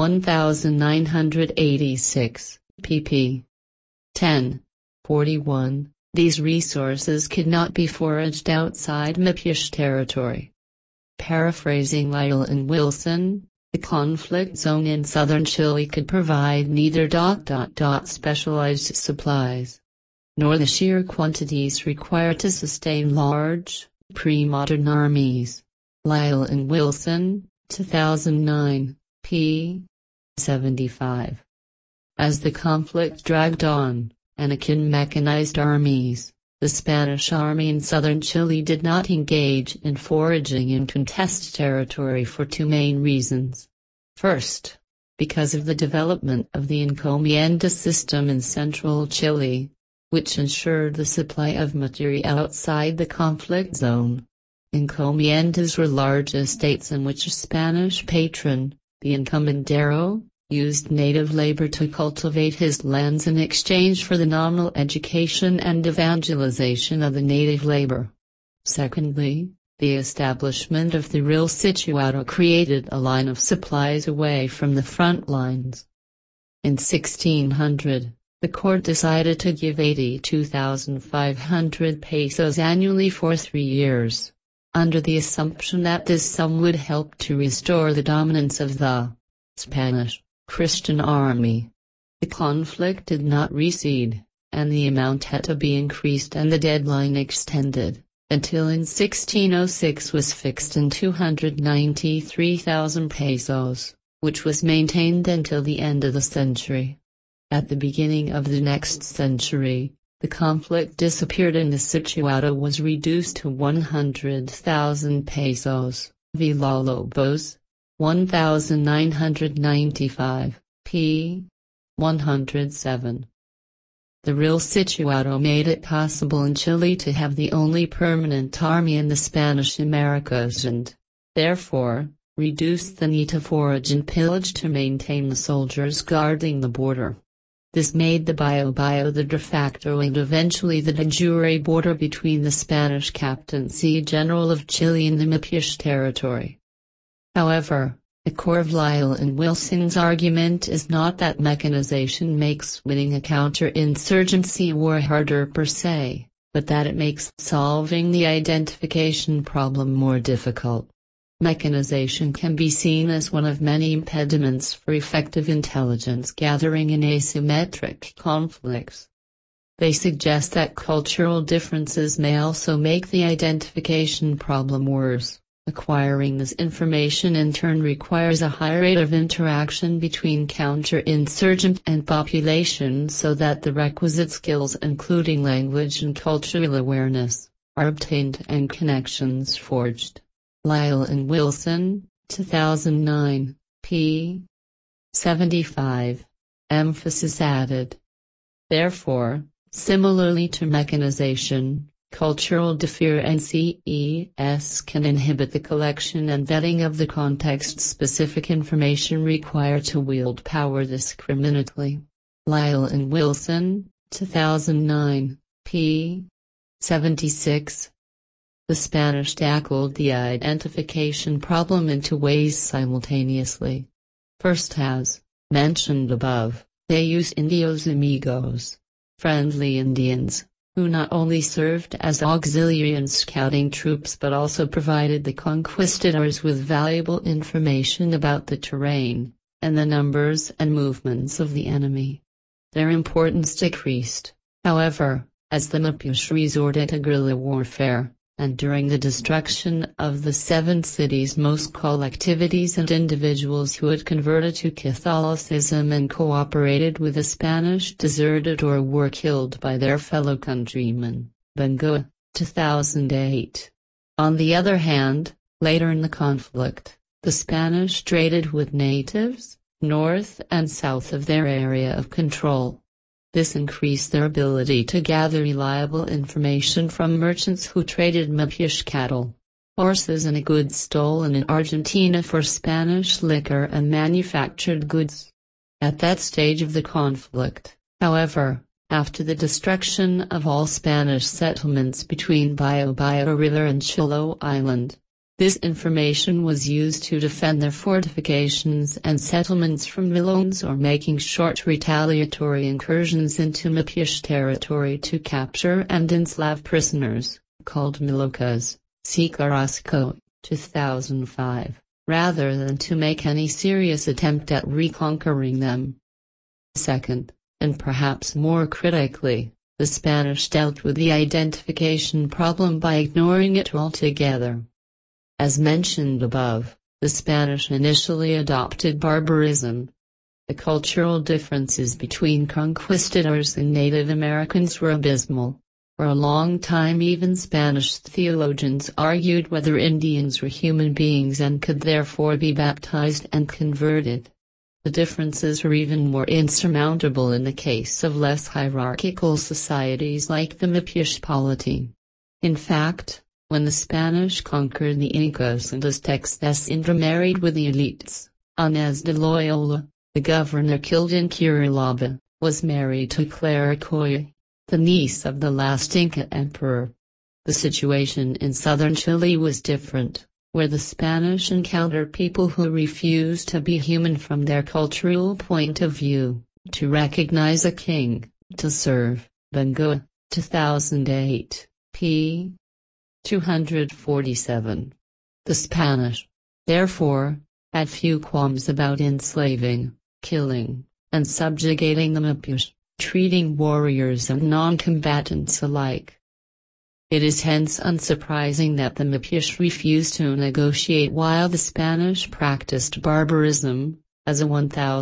nineteen eighty-six, pp. ten. forty-one. These resources could not be foraged outside Mapuche territory. Paraphrasing Lyle and Wilson, the conflict zone in southern Chile could provide neither dot dot dot specialized supplies, nor the sheer quantities required to sustain large, pre-modern armies. Lyle and Wilson, two thousand nine, p. seventy-five. As the conflict dragged on, and akin mechanized armies, the Spanish army in southern Chile did not engage in foraging in contested territory for two main reasons. First, because of the development of the encomienda system in central Chile, which ensured the supply of material outside the conflict zone. Encomiendas were large estates in which a Spanish patron, the encomendero, used native labor to cultivate his lands in exchange for the nominal education and evangelization of the native labor. Secondly, the establishment of the Real Situado created a line of supplies away from the front lines. In sixteen hundred, the court decided to give eighty-two thousand five hundred pesos annually for three years, under the assumption that this sum would help to restore the dominance of the Spanish Christian army. The conflict did not recede, and the amount had to be increased and the deadline extended, until in sixteen oh six was fixed in two hundred ninety-three thousand pesos, which was maintained until the end of the century. At the beginning of the next century, the conflict disappeared and the Situado was reduced to one hundred thousand pesos. Villalobos, nineteen ninety-five, p. one hundred seven. The Real Situado made it possible in Chile to have the only permanent army in the Spanish Americas and, therefore, reduced the need to forage and pillage to maintain the soldiers guarding the border. This made the Biobío the de facto and eventually the de jure border between the Spanish Captaincy General of Chile and the Mapuche territory. However, the core of Lyle and Wilson's argument is not that mechanization makes winning a counter-insurgency war harder per se, but that it makes solving the identification problem more difficult. Mechanization can be seen as one of many impediments for effective intelligence gathering in asymmetric conflicts. They suggest that cultural differences may also make the identification problem worse. Acquiring this information in turn requires a high rate of interaction between counter-insurgent and population so that the requisite skills including language and cultural awareness are obtained and connections forged. Lyle and Wilson, two thousand nine, p. seventy-five. Emphasis added. Therefore, similarly to mechanization, cultural differences can inhibit the collection and vetting of the context-specific information required to wield power discriminately. Lyle and Wilson, two thousand nine, p. seventy-six. The Spanish tackled the identification problem in two ways simultaneously. First, as mentioned above, they used indios amigos, friendly Indians, who not only served as auxiliary and scouting troops but also provided the conquistadors with valuable information about the terrain, and the numbers and movements of the enemy. Their importance decreased, however, as the Mapuche resorted to guerrilla warfare, and during the destruction of the seven cities most collectivities and individuals who had converted to Catholicism and cooperated with the Spanish deserted or were killed by their fellow countrymen. Bengoa, two thousand eight. On the other hand, later in the conflict, the Spanish traded with natives, north and south of their area of control. This increased their ability to gather reliable information from merchants who traded Mapuche cattle, horses and goods stolen in Argentina for Spanish liquor and manufactured goods. At that stage of the conflict, however, after the destruction of all Spanish settlements between Biobío River and Chiloé Island, this information was used to defend their fortifications and settlements from Milones or making short retaliatory incursions into Mapuche territory to capture and enslave prisoners, called Milocas, see Carrasco, two thousand five, rather than to make any serious attempt at reconquering them. Second, and perhaps more critically, the Spanish dealt with the identification problem by ignoring it altogether. As mentioned above, the Spanish initially adopted barbarism. The cultural differences between conquistadors and Native Americans were abysmal. For a long time even Spanish theologians argued whether Indians were human beings and could therefore be baptized and converted. The differences were even more insurmountable in the case of less hierarchical societies like the Mapuche polity. In fact, when the Spanish conquered the Incas and Aztecs, they intermarried with the elites. Inés de Loyola, the governor killed in Curitiba, was married to Clara Coy, the niece of the last Inca emperor. The situation in southern Chile was different, where the Spanish encountered people who refused to be human from their cultural point of view, to recognize a king, to serve. Bengoa, two thousand eight, p. two hundred forty-seven. The Spanish, therefore, had few qualms about enslaving, killing, and subjugating the Mapuche, treating warriors and non-combatants alike. It is hence unsurprising that the Mapuche refused to negotiate while the Spanish practiced barbarism, as a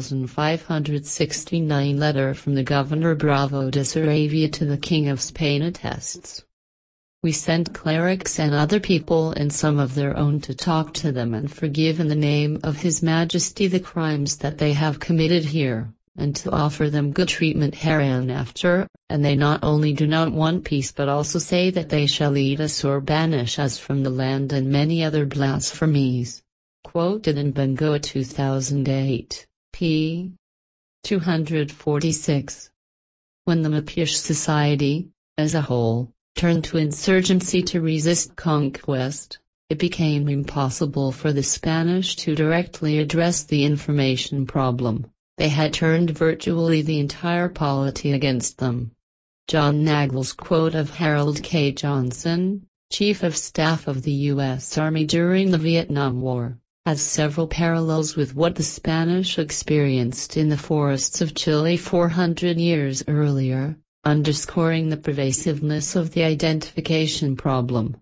fifteen sixty-nine letter from the Governor Bravo de Saravia to the King of Spain attests. We sent clerics and other people and some of their own to talk to them and forgive in the name of His Majesty the crimes that they have committed here, and to offer them good treatment hereinafter, and they not only do not want peace but also say that they shall eat us or banish us from the land, and many other blasphemies. Quoted in Bengoa two thousand eight, p. two hundred forty-six. When the Mapuche society, as a whole, turned to insurgency to resist conquest, it became impossible for the Spanish to directly address the information problem. They had turned virtually the entire polity against them. John Nagel's quote of Harold K. Johnson, Chief of Staff of the U S Army during the Vietnam War, has several parallels with what the Spanish experienced in the forests of Chile four hundred years earlier, underscoring the pervasiveness of the identification problem.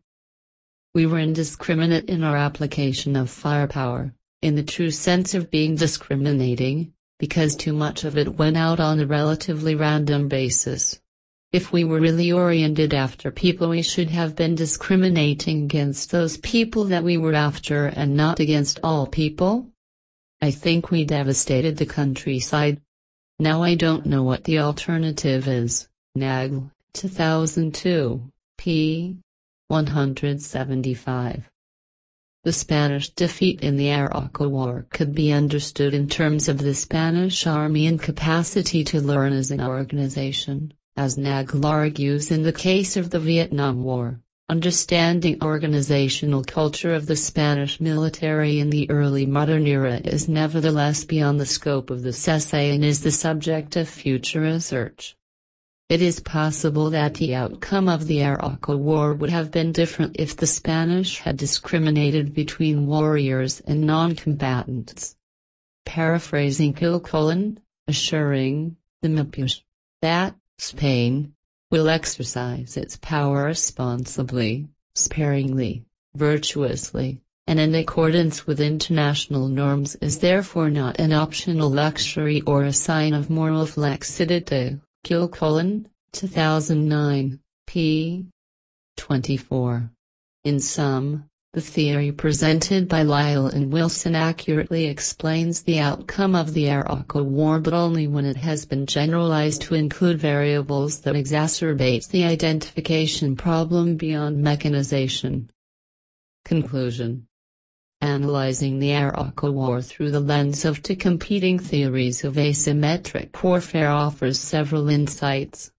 We were indiscriminate in our application of firepower, in the true sense of being discriminating, because too much of it went out on a relatively random basis. If we were really oriented after people, we should have been discriminating against those people that we were after and not against all people. I think we devastated the countryside. Now I don't know what the alternative is. Nagel, two thousand two, p. one seventy-five. The Spanish defeat in the Arauco War could be understood in terms of the Spanish army incapacity to learn as an organization, as Nagel argues in the case of the Vietnam War. Understanding organizational culture of the Spanish military in the early modern era is nevertheless beyond the scope of this essay and is the subject of future research. It is possible that the outcome of the Arauco War would have been different if the Spanish had discriminated between warriors and non-combatants. Paraphrasing Kilcullen, assuring the Mapuche that Spain will exercise its power responsibly, sparingly, virtuously, and in accordance with international norms is therefore not an optional luxury or a sign of moral flexidity. Kilcullen, two thousand nine, p. twenty-four. In sum, the theory presented by Lyell and Wilson accurately explains the outcome of the Arauco War, but only when it has been generalized to include variables that exacerbate the identification problem beyond mechanization. Conclusion. Analyzing the Arauco War through the lens of two competing theories of asymmetric warfare offers several insights.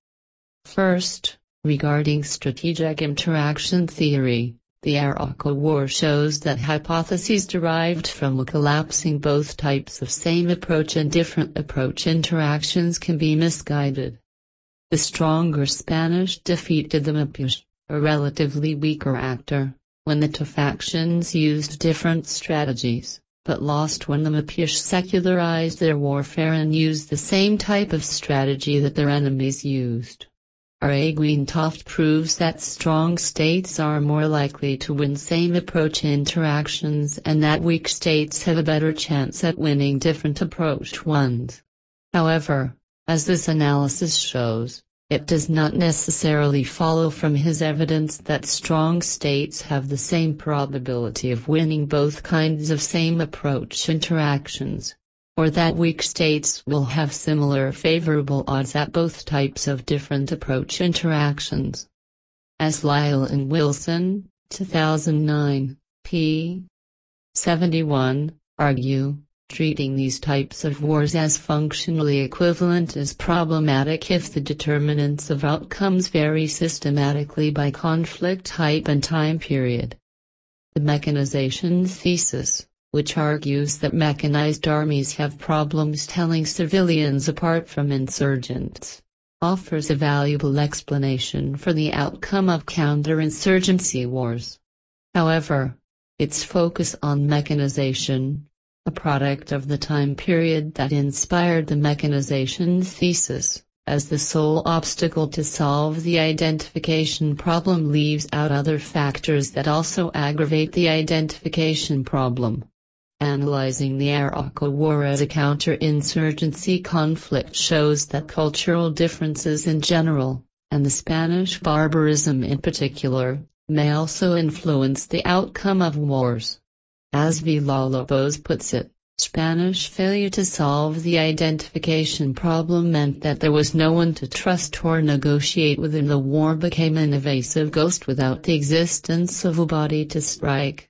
First, regarding strategic interaction theory, the Arauco War shows that hypotheses derived from collapsing both types of same approach and different approach interactions can be misguided. The stronger Spanish defeated the Mapuche, a relatively weaker actor, when the two factions used different strategies, but lost when the Mapuche secularized their warfare and used the same type of strategy that their enemies used. Arguintoft proves that strong states are more likely to win same approach interactions and that weak states have a better chance at winning different approach ones. However, as this analysis shows, it does not necessarily follow from his evidence that strong states have the same probability of winning both kinds of same approach interactions, or that weak states will have similar favorable odds at both types of different approach interactions. As Lyell and Wilson, two thousand nine, p. seventy-one, argue, treating these types of wars as functionally equivalent is problematic if the determinants of outcomes vary systematically by conflict type and time period. The mechanization thesis, which argues that mechanized armies have problems telling civilians apart from insurgents, offers a valuable explanation for the outcome of counterinsurgency wars. However, its focus on mechanization, a product of the time period that inspired the mechanization thesis, as the sole obstacle to solve the identification problem leaves out other factors that also aggravate the identification problem. Analyzing the Arauco War as a counterinsurgency conflict shows that cultural differences in general, and the Spanish barbarism in particular, may also influence the outcome of wars. As Villalobos puts it, Spanish failure to solve the identification problem meant that there was no one to trust or negotiate with, and the war became an evasive ghost without the existence of a body to strike.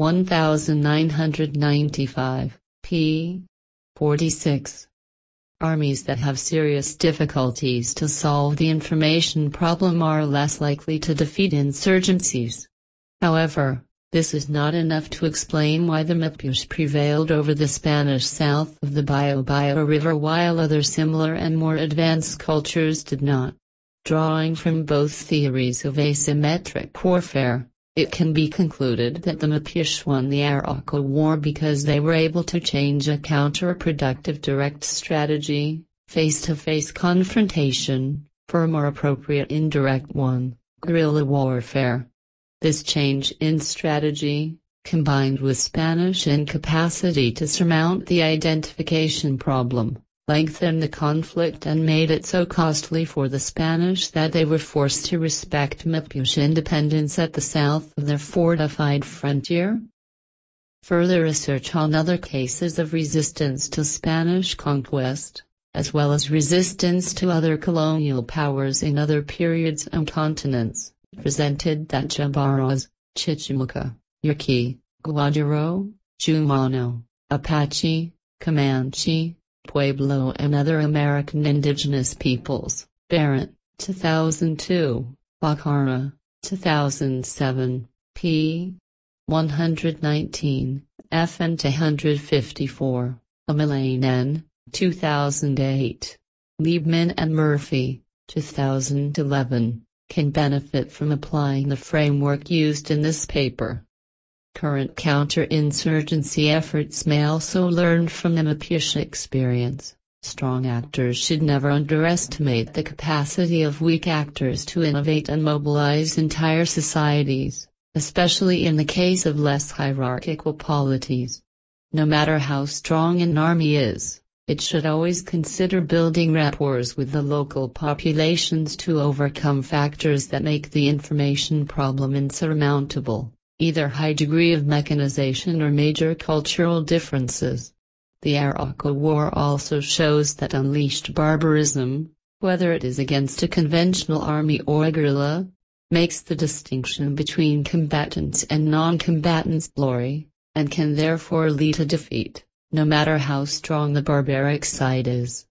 nineteen ninety-five, p. forty-six. Armies that have serious difficulties to solve the information problem are less likely to defeat insurgencies. However, this is not enough to explain why the Mapuche prevailed over the Spanish south of the Biobío River while other similar and more advanced cultures did not. Drawing from both theories of asymmetric warfare, it can be concluded that the Mapuche won the Arauco War because they were able to change a counterproductive direct strategy, face-to-face confrontation, for a more appropriate indirect one, guerrilla warfare. This change in strategy, combined with Spanish incapacity to surmount the identification problem, lengthened the conflict and made it so costly for the Spanish that they were forced to respect Mapuche independence at the south of their fortified frontier. Further research on other cases of resistance to Spanish conquest, as well as resistance to other colonial powers in other periods and continents, presented that Jabaras, Chichimeca, Yaqui, Guajiro, Jumano, Apache, Comanche, Pueblo and other American indigenous peoples, Barrett, two thousand two, Bakara, two thousand seven, p. one hundred nineteen, F and two fifty-four, Amelane N, two thousand eight. Liebman and Murphy, two thousand eleven, can benefit from applying the framework used in this paper. Current counterinsurgency efforts may also learn from the Mapuche experience. Strong actors should never underestimate the capacity of weak actors to innovate and mobilize entire societies, especially in the case of less hierarchical polities. No matter how strong an army is, it should always consider building rapports with the local populations to overcome factors that make the information problem insurmountable, either high degree of mechanization or major cultural differences. The Arauco War also shows that unleashed barbarism, whether it is against a conventional army or a guerrilla, makes the distinction between combatants and non-combatants blurry, and can therefore lead to defeat, no matter how strong the barbaric side is.